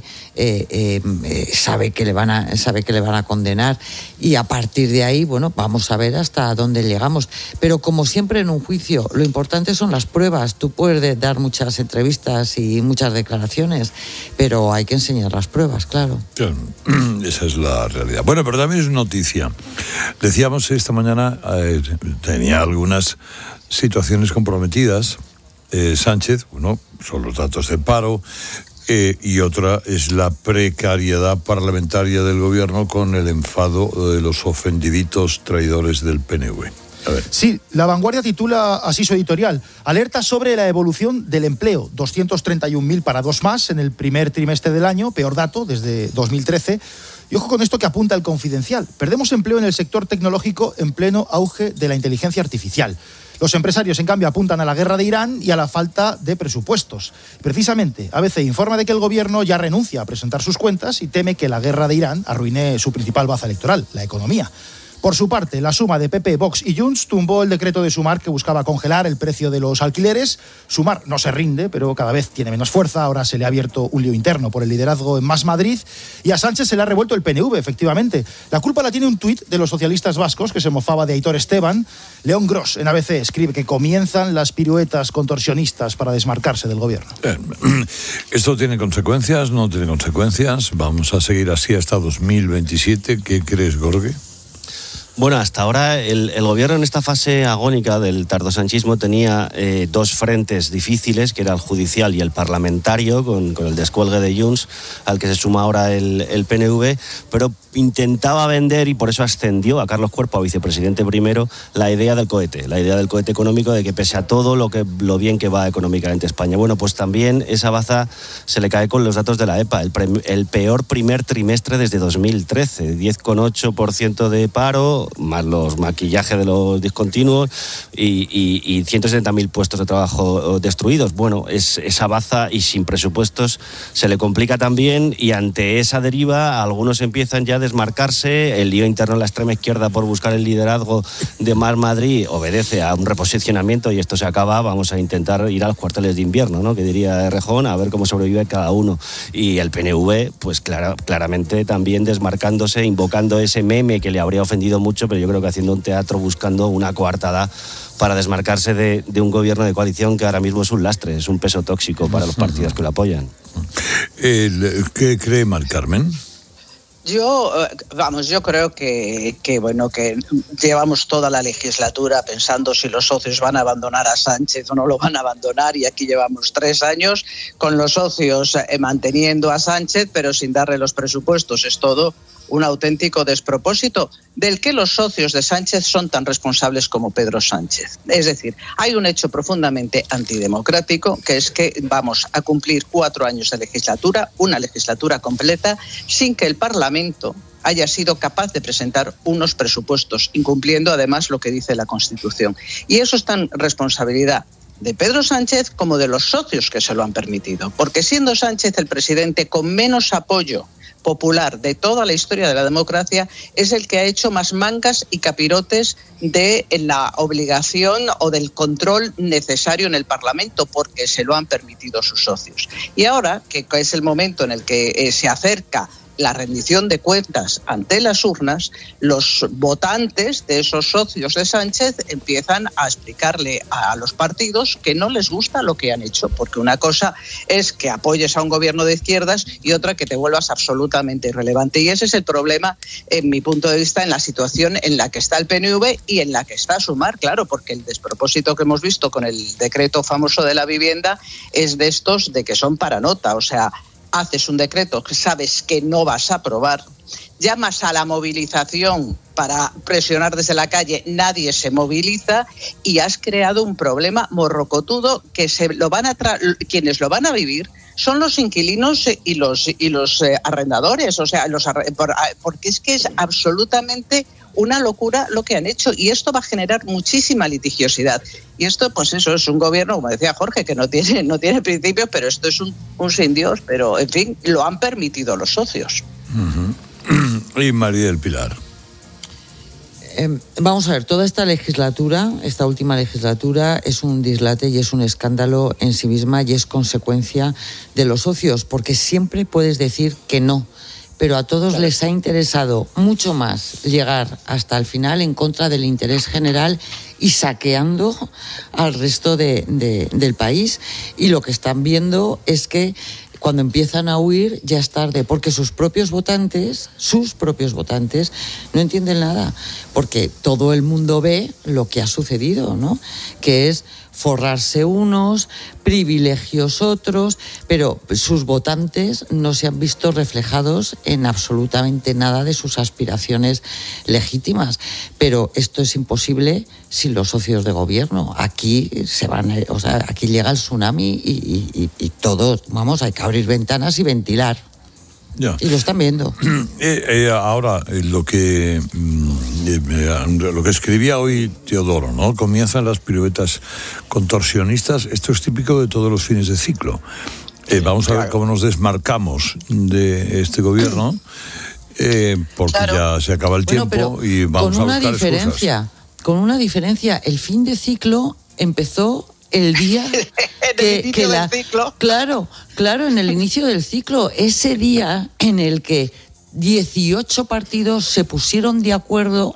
sabe que le van a condenar, y a partir de ahí, bueno, vamos a ver hasta dónde llegamos. Pero como siempre en un juicio, lo importante son las pruebas. Tú puedes dar muchas entrevistas y muchas declaraciones, pero hay que enseñar las pruebas, claro. Esa es la realidad. Bueno, pero también es noticia. Decíamos esta mañana, tenía algunas situaciones comprometidas. Sánchez, uno son los datos del paro, y otra es la precariedad parlamentaria del gobierno con el enfado de los ofendiditos traidores del PNV. A ver. Sí, La Vanguardia titula así su editorial: alerta sobre la evolución del empleo, 231.000 parados más en el primer trimestre del año, peor dato desde 2013. Y ojo con esto que apunta El Confidencial: perdemos empleo en el sector tecnológico en pleno auge de la inteligencia artificial. Los empresarios, en cambio, apuntan a la guerra de Irán y a la falta de presupuestos. Precisamente, ABC informa de que el gobierno ya renuncia a presentar sus cuentas y teme que la guerra de Irán arruine su principal baza electoral, la economía. Por su parte, la suma de PP, Vox y Junts tumbó el decreto de Sumar que buscaba congelar el precio de los alquileres. Sumar no se rinde, pero cada vez tiene menos fuerza. Ahora se le ha abierto un lío interno por el liderazgo en Más Madrid, y a Sánchez se le ha revuelto el PNV, efectivamente. La culpa la tiene un tuit de los socialistas vascos que se mofaba de Aitor Esteban. León Gros, en ABC, escribe que comienzan las piruetas contorsionistas para desmarcarse del gobierno. ¿Esto tiene consecuencias? ¿No tiene consecuencias? ¿Vamos a seguir así hasta 2027? ¿Qué crees, Gorge? Bueno, hasta ahora el gobierno en esta fase agónica del tardosanchismo tenía dos frentes difíciles, que era el judicial y el parlamentario, con el descuelgue de Junts, al que se suma ahora el PNV, pero intentaba vender, y por eso ascendió a Carlos Cuerpo a vicepresidente primero, la idea del cohete económico, de que pese a todo lo bien que va económicamente España. Bueno, pues también esa baza se le cae con los datos de la EPA, el peor primer trimestre desde 2013, 10,8% de paro, más los maquillajes de los discontinuos y 170.000 puestos de trabajo destruidos. Bueno, esa baza, y sin presupuestos se le complica también, y ante esa deriva algunos empiezan ya a desmarcarse. El lío interno en la extrema izquierda por buscar el liderazgo de Más Madrid obedece a un reposicionamiento, y esto se acaba. Vamos a intentar ir a los cuarteles de invierno, ¿no?, que diría Errejón, a ver cómo sobrevive cada uno. Y el PNV, pues claramente también desmarcándose, invocando ese meme que le habría ofendido mucho, pero yo creo que haciendo un teatro, buscando una coartada para desmarcarse de un gobierno de coalición que ahora mismo es un lastre, es un peso tóxico para los partidos que lo apoyan. ¿Qué cree Mari Carmen? Yo creo que llevamos toda la legislatura pensando si los socios van a abandonar a Sánchez o no lo van a abandonar, y aquí llevamos 3 años con los socios manteniendo a Sánchez, pero sin darle los presupuestos. Es todo un auténtico despropósito, del que los socios de Sánchez son tan responsables como Pedro Sánchez. Es decir, hay un hecho profundamente antidemocrático, que es que vamos a cumplir 4 años de legislatura, una legislatura completa, sin que el Parlamento haya sido capaz de presentar unos presupuestos, incumpliendo además lo que dice la Constitución. Y eso es tan responsabilidad de Pedro Sánchez como de los socios que se lo han permitido, porque siendo Sánchez el presidente con menos apoyo popular de toda la historia de la democracia, es el que ha hecho más mangas y capirotes de la obligación o del control necesario en el Parlamento, porque se lo han permitido sus socios. Y ahora, que es el momento en el que se acerca la rendición de cuentas ante las urnas, los votantes de esos socios de Sánchez empiezan a explicarle a los partidos que no les gusta lo que han hecho, porque una cosa es que apoyes a un gobierno de izquierdas y otra que te vuelvas absolutamente irrelevante. Y ese es el problema, en mi punto de vista, en la situación en la que está el PNV y en la que está Sumar, claro, porque el despropósito que hemos visto con el decreto famoso de la vivienda es de estos de que son para nota, o sea, haces un decreto que sabes que no vas a aprobar, llamas a la movilización para presionar desde la calle, nadie se moviliza, y has creado un problema morrocotudo que quienes lo van a vivir son los inquilinos y los arrendadores, o sea, porque es que es absolutamente una locura lo que han hecho, y esto va a generar muchísima litigiosidad. Y esto, pues eso, es un gobierno, como decía Jorge, que no tiene principios, pero esto es un sin Dios, pero en fin, lo han permitido los socios. Uh-huh. Y María del Pilar. Vamos a ver, toda esta última legislatura, es un dislate y es un escándalo en sí misma, y es consecuencia de los socios, porque siempre puedes decir que no, pero a todos les ha interesado mucho más llegar hasta el final en contra del interés general y saqueando al resto del país. Y lo que están viendo es que cuando empiezan a huir ya es tarde, porque sus propios votantes no entienden nada, porque todo el mundo ve lo que ha sucedido, ¿no? Que es forrarse unos, privilegios otros, pero sus votantes no se han visto reflejados en absolutamente nada de sus aspiraciones legítimas. Pero esto es imposible sin los socios de gobierno. Aquí aquí llega el tsunami y todo, hay que abrir ventanas y ventilar. Ya. Y lo están viendo. Ahora, lo que escribía hoy Teodoro, ¿no? Comienzan las piruetas contorsionistas. Esto es típico de todos los fines de ciclo. Vamos a ver cómo nos desmarcamos de este gobierno, porque ya se acaba el tiempo y vamos a buscar excusas. Con una diferencia, el fin de ciclo empezó el día del ciclo. Claro, en el inicio del ciclo, ese día en el que 18 partidos se pusieron de acuerdo,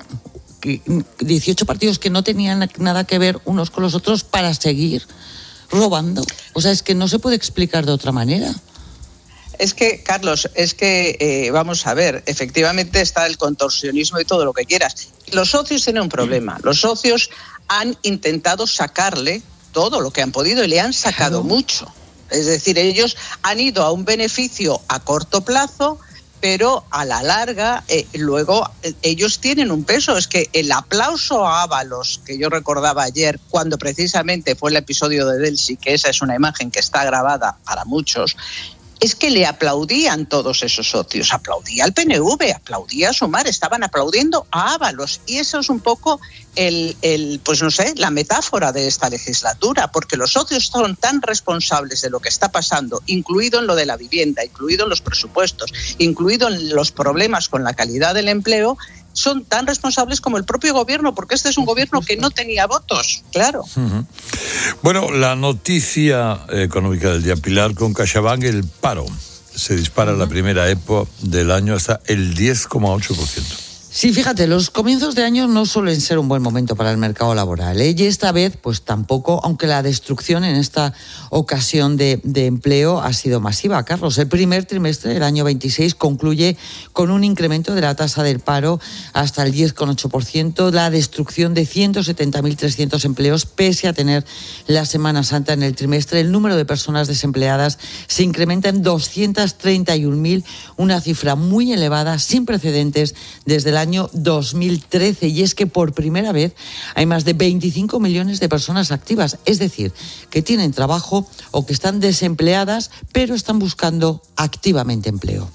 18 partidos que no tenían nada que ver unos con los otros, para seguir robando. O sea, es que no se puede explicar de otra manera. Es que, Carlos, vamos a ver, efectivamente está el contorsionismo y todo lo que quieras. Los socios tienen un problema. Los socios han intentado sacarle todo lo que han podido y le han sacado mucho. Es decir, ellos han ido a un beneficio a corto plazo, pero a la larga luego ellos tienen un peso. Es que el aplauso a Ábalos, que yo recordaba ayer, cuando precisamente fue el episodio de Delsi, que esa es una imagen que está grabada para muchos, es que le aplaudían todos esos socios, aplaudía al PNV, aplaudía a Sumar, estaban aplaudiendo a Ábalos, y eso es un poco pues no sé, la metáfora de esta legislatura, porque los socios son tan responsables de lo que está pasando, incluido en lo de la vivienda, incluido en los presupuestos, incluido en los problemas con la calidad del empleo, son tan responsables como el propio gobierno, porque este es un gobierno que no tenía votos, claro. Bueno, la noticia económica del día, Pilar, con CaixaBank, el paro se dispara en la primera EPO del año hasta el 10,8%. Sí, fíjate, los comienzos de año no suelen ser un buen momento para el mercado laboral, ¿eh? Y esta vez, pues tampoco, aunque la destrucción en esta ocasión de empleo ha sido masiva, Carlos. El primer trimestre del año 26 concluye con un incremento de la tasa del paro hasta el 10,8%, la destrucción de 170.300 empleos, pese a tener la Semana Santa en el trimestre. El número de personas desempleadas se incrementa en 231.000, una cifra muy elevada, sin precedentes desde el año 2013, y es que por primera vez hay más de 25 millones de personas activas, es decir, que tienen trabajo o que están desempleadas, pero están buscando activamente empleo.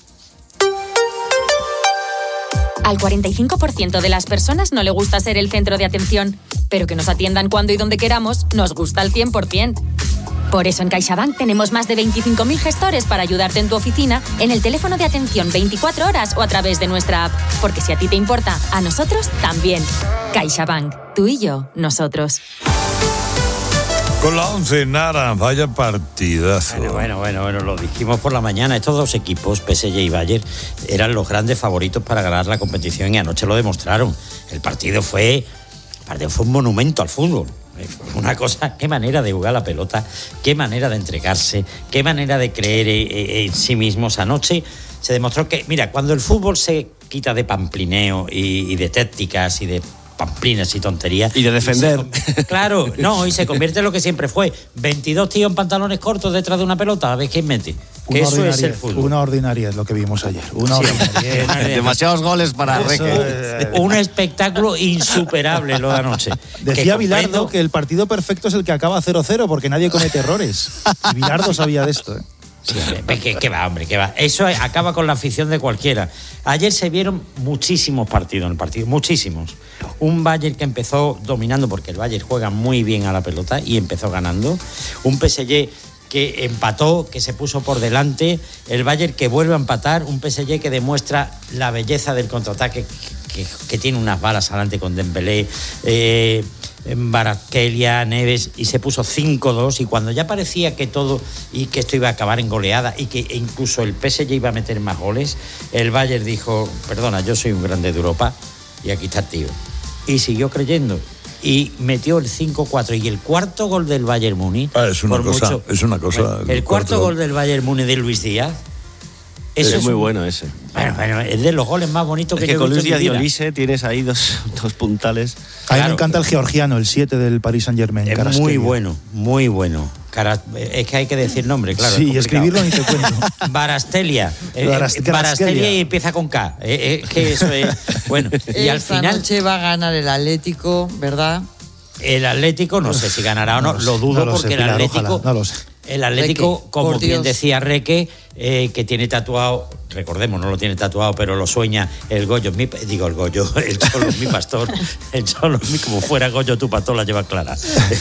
Al 45% de las personas no le gusta ser el centro de atención, pero que nos atiendan cuando y donde queramos nos gusta al 100%. Por eso en CaixaBank tenemos más de 25.000 gestores para ayudarte en tu oficina, en el teléfono de atención 24 horas o a través de nuestra app. Porque si a ti te importa, a nosotros también. CaixaBank, tú y yo, nosotros. Con la 11, Nara, vaya partidazo. Bueno, lo dijimos por la mañana. Estos dos equipos, PSG y Bayern, eran los grandes favoritos para ganar la competición y anoche lo demostraron. El partido fue un monumento al fútbol. Una cosa, qué manera de jugar la pelota, qué manera de entregarse, qué manera de creer en sí mismos. Anoche se demostró que, mira, cuando el fútbol se quita de pamplineo y de tácticas y de pamplinas y tonterías. Y de defender. Claro, no, y se convierte en lo que siempre fue. 22 tíos en pantalones cortos detrás de una pelota, a ver quién mete. Que eso es el fútbol. Una ordinaria es lo que vimos ayer. Una ordinaria. Demasiados goles para Reque. Un espectáculo insuperable lo de anoche. Decía Bilardo que el partido perfecto es el que acaba 0-0 porque nadie comete errores. Y Bilardo sabía de esto, ¿eh? Sí, ¿qué va, hombre? ¿Qué va? Eso acaba con la afición de cualquiera. Ayer se vieron muchísimos partidos en el partido, muchísimos. Un Bayern que empezó dominando, porque el Bayern juega muy bien a la pelota y empezó ganando. Un PSG que empató, que se puso por delante. El Bayern que vuelve a empatar. Un PSG que demuestra la belleza del contraataque, que tiene unas balas adelante con Dembélé, Kvaratskhelia, Neves, y se puso 5-2, y cuando ya parecía que todo y que esto iba a acabar en goleada y que incluso el PSG iba a meter más goles, el Bayern dijo, perdona, yo soy un grande de Europa y aquí está el tío, y siguió creyendo y metió el 5-4, y el cuarto gol del Bayern Múnich es una cosa. El cuarto gol del Bayern Múnich de Luis Díaz. Eso es muy bueno ese. Bueno, es de los goles más bonitos que yo he visto. Con Luis Díaz y Olise tienes ahí dos puntales. A mí me encanta el georgiano, el 7 del Paris Saint-Germain. Es muy bueno. Es que hay que decir nombre, claro. Sí, escribirlo ni te cuento. Kvaratskhelia. Kvaratskhelia y empieza con K. Es que eso es... Bueno, y al final... Esta noche va a ganar el Atlético, ¿verdad? El Atlético, no sé si ganará o no, lo dudo porque el Atlético... No lo sé. El Atlético, Reque, como bien decía Reque, que tiene tatuado, recordemos, no lo tiene tatuado, pero lo sueña, el Cholo es mi pastor, el Cholo es mi, como fuera Goyo tu pastor la lleva clara,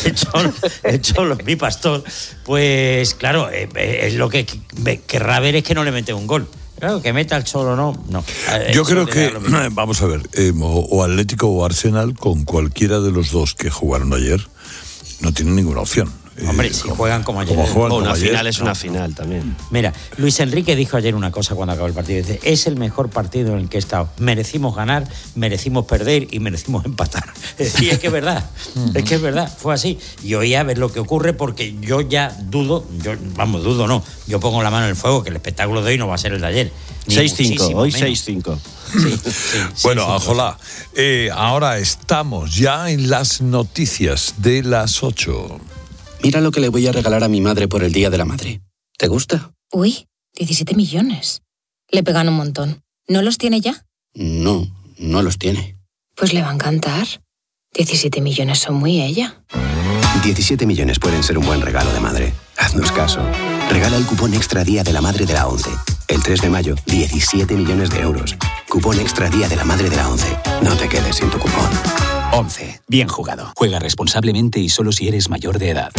el Cholo es mi pastor, pues claro, es lo que querrá ver es que no le mete un gol. Claro, que meta el Cholo, no. Yo creo que, vamos a ver, o Atlético o Arsenal, con cualquiera de los dos que jugaron ayer, no tienen ninguna opción. Hombre, si juegan como ayer. Una final es una final también. Mira, Luis Enrique dijo ayer una cosa cuando acabó el partido. Dice, es el mejor partido en el que he estado. Merecimos ganar, merecimos perder y merecimos empatar. Y es que es verdad, fue así. Y hoy a ver lo que ocurre, porque yo ya dudo, yo pongo la mano en el fuego que el espectáculo de hoy no va a ser el de ayer. 6-5, hoy 6-5. Bueno, Anjola, ahora estamos ya en las noticias de las 8. Mira lo que le voy a regalar a mi madre por el Día de la Madre. ¿Te gusta? Uy, 17 millones. Le pegan un montón. ¿No los tiene ya? No, no los tiene. Pues le va a encantar. 17 millones son muy ella. 17 millones pueden ser un buen regalo de madre. Haznos caso. Regala el cupón Extra Día de la Madre de la ONCE. El 3 de mayo, 17 millones de euros. Cupón Extra Día de la Madre de la ONCE. No te quedes sin tu cupón. ONCE. Bien jugado. Juega responsablemente y solo si eres mayor de edad.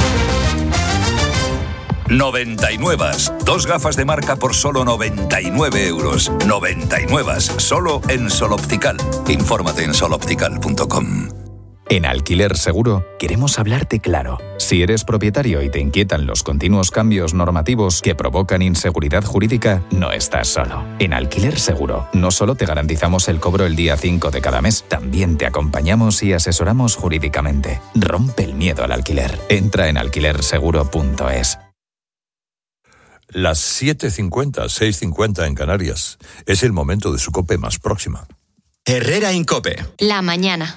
99. 2 gafas de marca por solo 99 euros. 99. Solo en Sol Optical. Infórmate en soloptical.com. En Alquiler Seguro queremos hablarte claro. Si eres propietario y te inquietan los continuos cambios normativos que provocan inseguridad jurídica, no estás solo. En Alquiler Seguro no solo te garantizamos el cobro el día 5 de cada mes, también te acompañamos y asesoramos jurídicamente. Rompe el miedo al alquiler. Entra en alquilerseguro.es. Las 7:50, 6:50 en Canarias. Es el momento de su COPE más próxima. Herrera Incope. La mañana.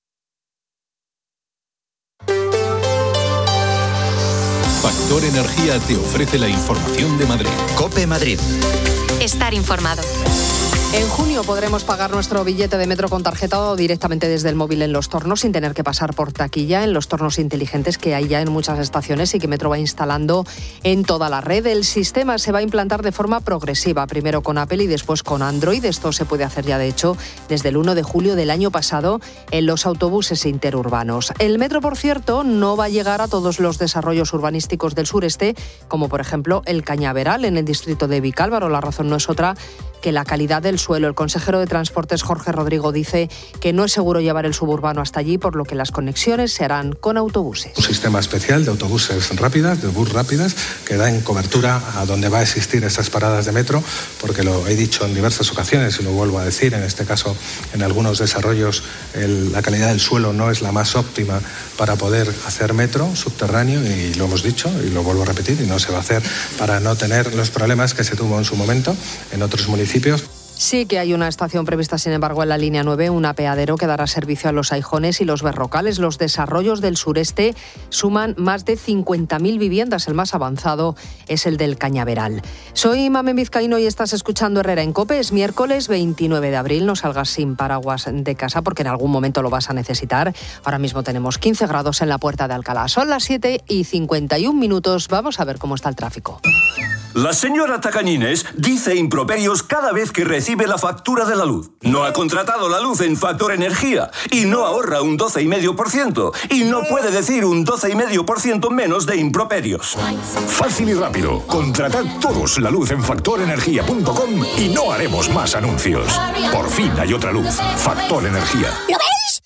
Factor Energía te ofrece la información de Madrid. COPE Madrid. Estar informado. En junio podremos pagar nuestro billete de metro con tarjeta o directamente desde el móvil en los tornos sin tener que pasar por taquilla en los tornos inteligentes que hay ya en muchas estaciones y que Metro va instalando en toda la red. El sistema se va a implantar de forma progresiva, primero con Apple y después con Android. Esto se puede hacer ya, de hecho, desde el 1 de julio del año pasado en los autobuses interurbanos. El metro, por cierto, no va a llegar a todos los desarrollos urbanísticos del sureste, como por ejemplo el Cañaveral en el distrito de Vicálvaro. La razón no es otra que la calidad del suelo. El consejero de Transportes, Jorge Rodrigo, dice que no es seguro llevar el suburbano hasta allí, por lo que las conexiones se harán con autobuses. Un sistema especial de autobuses rápidas, de bus rápidas, que dan cobertura a donde va a existir esas paradas de metro, porque lo he dicho en diversas ocasiones y lo vuelvo a decir, en este caso, en algunos desarrollos, la calidad del suelo no es la más óptima para poder hacer metro subterráneo, y lo hemos dicho y lo vuelvo a repetir, y no se va a hacer para no tener los problemas que se tuvo en su momento en otros municipios. Sí que hay una estación prevista, sin embargo, en la línea 9, un apeadero que dará servicio a los Aijones y los Berrocales. Los desarrollos del sureste suman más de 50.000 viviendas. El más avanzado es el del Cañaveral. Soy Mamen Vizcaíno y estás escuchando Herrera en COPE. Es miércoles 29 de abril. No salgas sin paraguas de casa porque en algún momento lo vas a necesitar. Ahora mismo tenemos 15 grados en la Puerta de Alcalá. Son las 7:51. Vamos a ver cómo está el tráfico. La señora Tacañines dice improperios cada vez que recibe la factura de la luz. No ha contratado la luz en Factor Energía y no ahorra un 12,5%. Y no puede decir un 12,5% menos de improperios. Fácil y rápido. Contratad todos la luz en factorenergia.com y no haremos más anuncios. Por fin hay otra luz. Factor Energía. ¿Lo veis?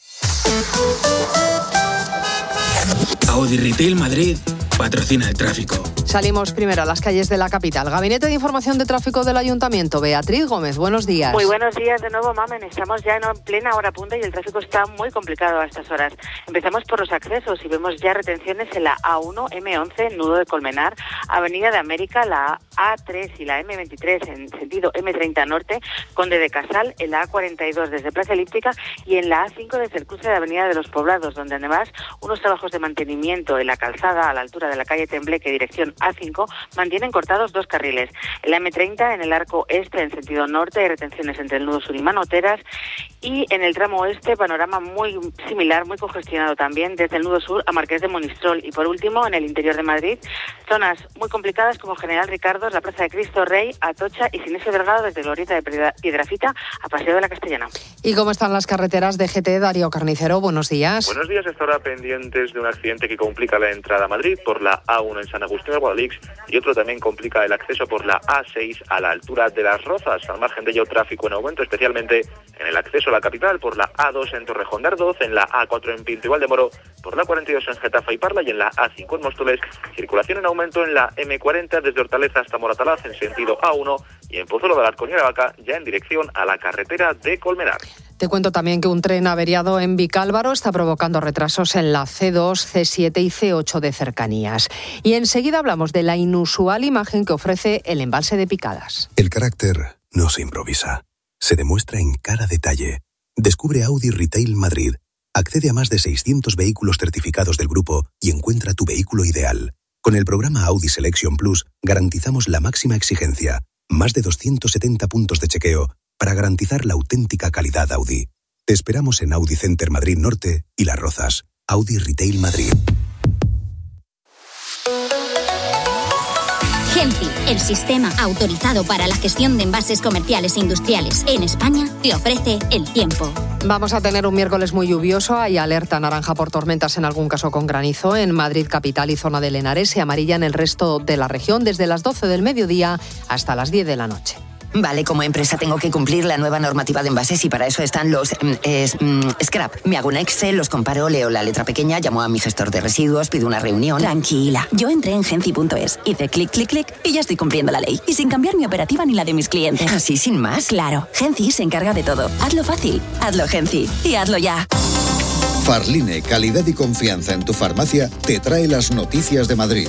Audi Retail Madrid patrocina el tráfico. Salimos primero a las calles de la capital. Gabinete de Información de Tráfico del Ayuntamiento. Beatriz Gómez, buenos días. Muy buenos días de nuevo, Mamen. Estamos ya en plena hora punta y el tráfico está muy complicado a estas horas. Empezamos por los accesos y vemos ya retenciones en la A1, M11, Nudo de Colmenar, Avenida de América, la A3 y la M23 en sentido M30 Norte, Conde de Casal, en la A42 desde Plaza Elíptica y en la A5 desde el cruce de Avenida de los Poblados, donde además unos trabajos de mantenimiento en la calzada a la altura de la calle Tembleque, dirección A5, mantienen cortados 2 carriles. En la M30, en el arco este, en sentido norte, hay retenciones entre el nudo sur y Manoteras, y en el tramo oeste, panorama muy similar, muy congestionado también, desde el nudo sur a Marqués de Monistrol. Y por último, en el interior de Madrid, zonas muy complicadas como General Ricardos, la Plaza de Cristo Rey, Atocha y Sinesio Delgado, desde Glorieta de Piedrafita a Paseo de la Castellana. ¿Y cómo están las carreteras de GT? Darío Carnicero, buenos días. Buenos días, hasta ahora pendientes de un accidente que complica la entrada a Madrid por por la A1 en San Agustín de Guadalix y otro también complica el acceso por la A6 a la altura de Las Rozas. Al margen de ello, tráfico en aumento, especialmente en el acceso a la capital por la A2 en Torrejón de Ardoz, en la A4 en Pinto y Valdemoro, por la 42 en Getafe y Parla y en la A5 en Móstoles. Circulación en aumento en la M40 desde Hortaleza hasta Moratalaz en sentido A1 y en Pozuelo de Alarcón y Aravaca ya en dirección a la carretera de Colmenar. Te cuento también que un tren averiado en Vicálvaro está provocando retrasos en la C2, C7 y C8 de cercanías. Y enseguida hablamos de la inusual imagen que ofrece el embalse de Picadas. El carácter no se improvisa, se demuestra en cada detalle. Descubre Audi Retail Madrid. Accede a más de 600 vehículos certificados del grupo y encuentra tu vehículo ideal. Con el programa Audi Selection Plus garantizamos la máxima exigencia, más de 270 puntos de chequeo para garantizar la auténtica calidad Audi. Te esperamos en Audi Center Madrid Norte y Las Rozas. Audi Retail Madrid. Genci, el sistema autorizado para la gestión de envases comerciales e industriales en España, te ofrece el tiempo. Vamos a tener un miércoles muy lluvioso. Hay alerta naranja por tormentas, en algún caso con granizo, en Madrid capital y zona de Henares, y amarilla en el resto de la región desde las 12 del mediodía hasta las 10 de la noche. Vale, como empresa tengo que cumplir la nueva normativa de envases y para eso están los scrap. Me hago un Excel, los comparo, leo la letra pequeña, llamo a mi gestor de residuos, pido una reunión. Tranquila, yo entré en Genci.es, hice clic, clic, clic y ya estoy cumpliendo la ley. Y sin cambiar mi operativa ni la de mis clientes. ¿Así sin más? Claro, Genci se encarga de todo. Hazlo fácil, hazlo Genci y hazlo ya. Farline, calidad y confianza en tu farmacia, te trae las noticias de Madrid.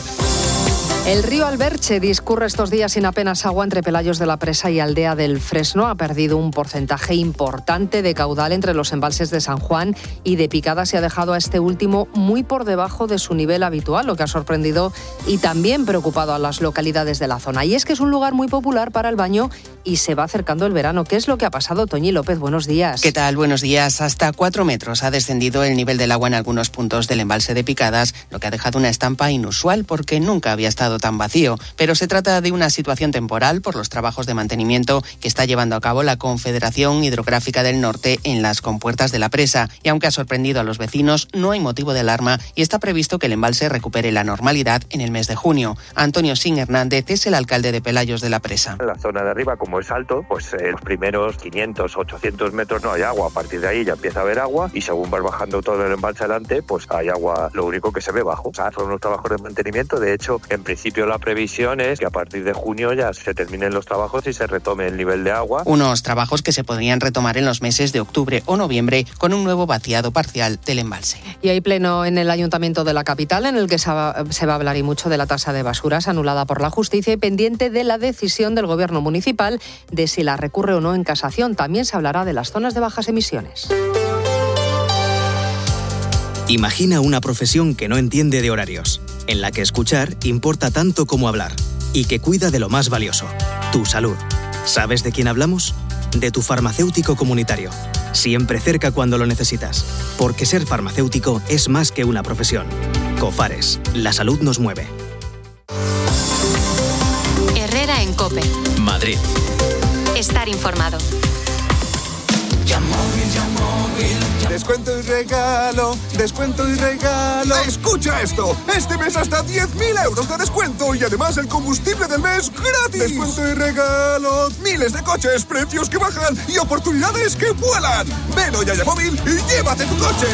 El río Alberche discurre estos días sin apenas agua entre Pelayos de la Presa y Aldea del Fresno. Ha perdido un porcentaje importante de caudal entre los embalses de San Juan y de Picadas y ha dejado a este último muy por debajo de su nivel habitual, lo que ha sorprendido y también preocupado a las localidades de la zona. Y es que es un lugar muy popular para el baño y se va acercando el verano. ¿Qué es lo que ha pasado, Toñi López? Buenos días. ¿Qué tal? Buenos días. Hasta 4 metros ha descendido el nivel del agua en algunos puntos del embalse de Picadas, lo que ha dejado una estampa inusual porque nunca había estado tan vacío. Pero se trata de una situación temporal por los trabajos de mantenimiento que está llevando a cabo la Confederación Hidrográfica del Norte en las compuertas de la presa. Y aunque ha sorprendido a los vecinos, no hay motivo de alarma y está previsto que el embalse recupere la normalidad en el mes de junio. Antonio Sin Hernández es el alcalde de Pelayos de la Presa. En la zona de arriba, como es alto, pues en los primeros 500, 800 metros no hay agua. A partir de ahí ya empieza a haber agua y según vas bajando todo el embalse adelante, pues hay agua, lo único que se ve bajo. O sea, son unos trabajos de mantenimiento. De hecho, en principio la previsión es que a partir de junio ya se terminen los trabajos y se retome el nivel de agua. Unos trabajos que se podrían retomar en los meses de octubre o noviembre con un nuevo vaciado parcial del embalse. Y hay pleno en el Ayuntamiento de la capital en el que se va a hablar y mucho de la tasa de basuras anulada por la justicia y pendiente de la decisión del gobierno municipal de si la recurre o no en casación. También se hablará de las zonas de bajas emisiones. Imagina una profesión que no entiende de horarios, en la que escuchar importa tanto como hablar y que cuida de lo más valioso, tu salud. ¿Sabes de quién hablamos? De tu farmacéutico comunitario. Siempre cerca cuando lo necesitas, porque ser farmacéutico es más que una profesión. Cofares, la salud nos mueve. Herrera en COPE. Madrid. Estar informado. Descuento y regalo, descuento y regalo. ¡Escucha esto! Este mes hasta 10.000 euros de descuento y además el combustible del mes gratis. Descuento y regalo, miles de coches, precios que bajan y oportunidades que vuelan. Ven hoy a Yamóvil y llévate tu coche.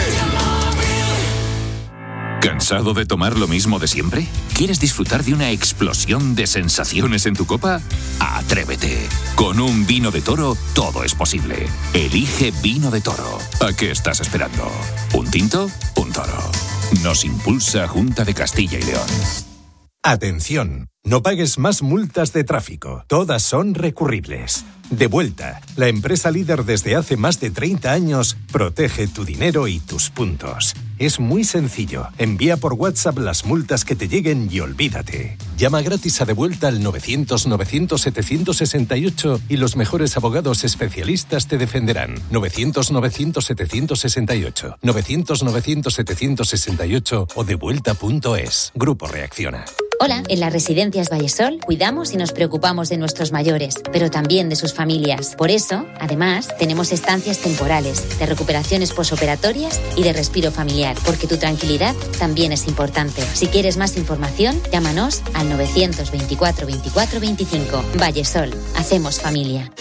¿Cansado de tomar lo mismo de siempre? ¿Quieres disfrutar de una explosión de sensaciones en tu copa? ¡Atrévete! Con un vino de Toro todo es posible. Elige Vino de Toro. ¿A qué estás esperando? ¿Un tinto? Un toro. Nos impulsa Junta de Castilla y León. Atención, no pagues más multas de tráfico. Todas son recurribles. Devuelta, la empresa líder desde hace más de 30 años, protege tu dinero y tus puntos. Es muy sencillo. Envía por WhatsApp las multas que te lleguen y olvídate. Llama gratis a Devuelta al 900-900-768 y los mejores abogados especialistas te defenderán. 900-900-768. 900-900-768 o devuelta.es. Grupo Reacciona. Hola, en la residencia Estancias Vallesol cuidamos y nos preocupamos de nuestros mayores, pero también de sus familias. Por eso, además, tenemos estancias temporales, de recuperaciones posoperatorias y de respiro familiar, porque tu tranquilidad también es importante. Si quieres más información, llámanos al 924 24 25. Vallesol, hacemos familia.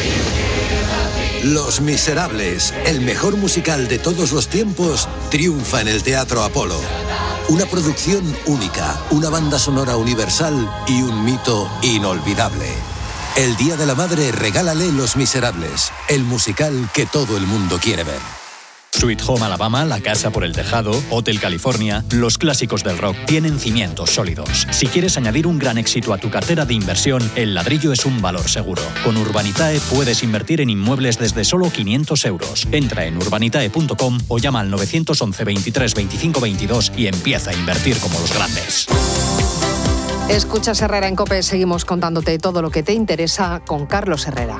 Los Miserables, el mejor musical de todos los tiempos, triunfa en el Teatro Apolo. Una producción única, una banda sonora universal y un mito inolvidable. El Día de la Madre, regálale Los Miserables, el musical que todo el mundo quiere ver. Sweet Home Alabama, La Casa por el Tejado, Hotel California, los clásicos del rock tienen cimientos sólidos. Si quieres añadir un gran éxito a tu cartera de inversión, el ladrillo es un valor seguro. Con Urbanitae puedes invertir en inmuebles desde solo 500 euros. Entra en urbanitae.com o llama al 911 23 25 22 y empieza a invertir como los grandes. Escuchas Herrera en COPE, seguimos contándote todo lo que te interesa con Carlos Herrera.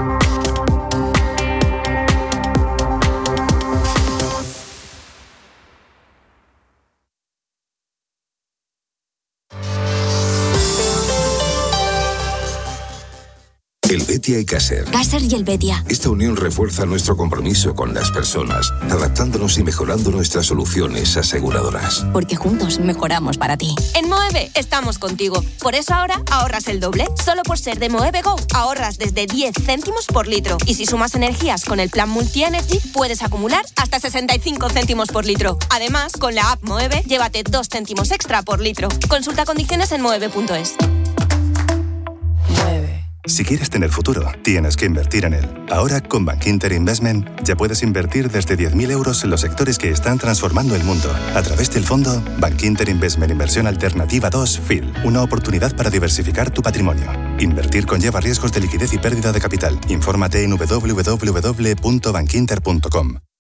El Betia y Caser. Caser y el Betia. Esta unión refuerza nuestro compromiso con las personas, adaptándonos y mejorando nuestras soluciones aseguradoras. Porque juntos mejoramos para ti. En Moeve estamos contigo. Por eso ahora ahorras el doble. Solo por ser de Moeve Go ahorras desde 10 céntimos por litro. Y si sumas energías con el plan Multi-Energy, puedes acumular hasta 65 céntimos por litro. Además, con la app Moeve, llévate 2 céntimos extra por litro. Consulta condiciones en moeve.es. Si quieres tener futuro, tienes que invertir en él. Ahora, con Bankinter Investment, ya puedes invertir desde 10.000 euros en los sectores que están transformando el mundo. A través del fondo Bankinter Investment Inversión Alternativa 2 FIL. Una oportunidad para diversificar tu patrimonio. Invertir conlleva riesgos de liquidez y pérdida de capital. Infórmate en www.bankinter.com.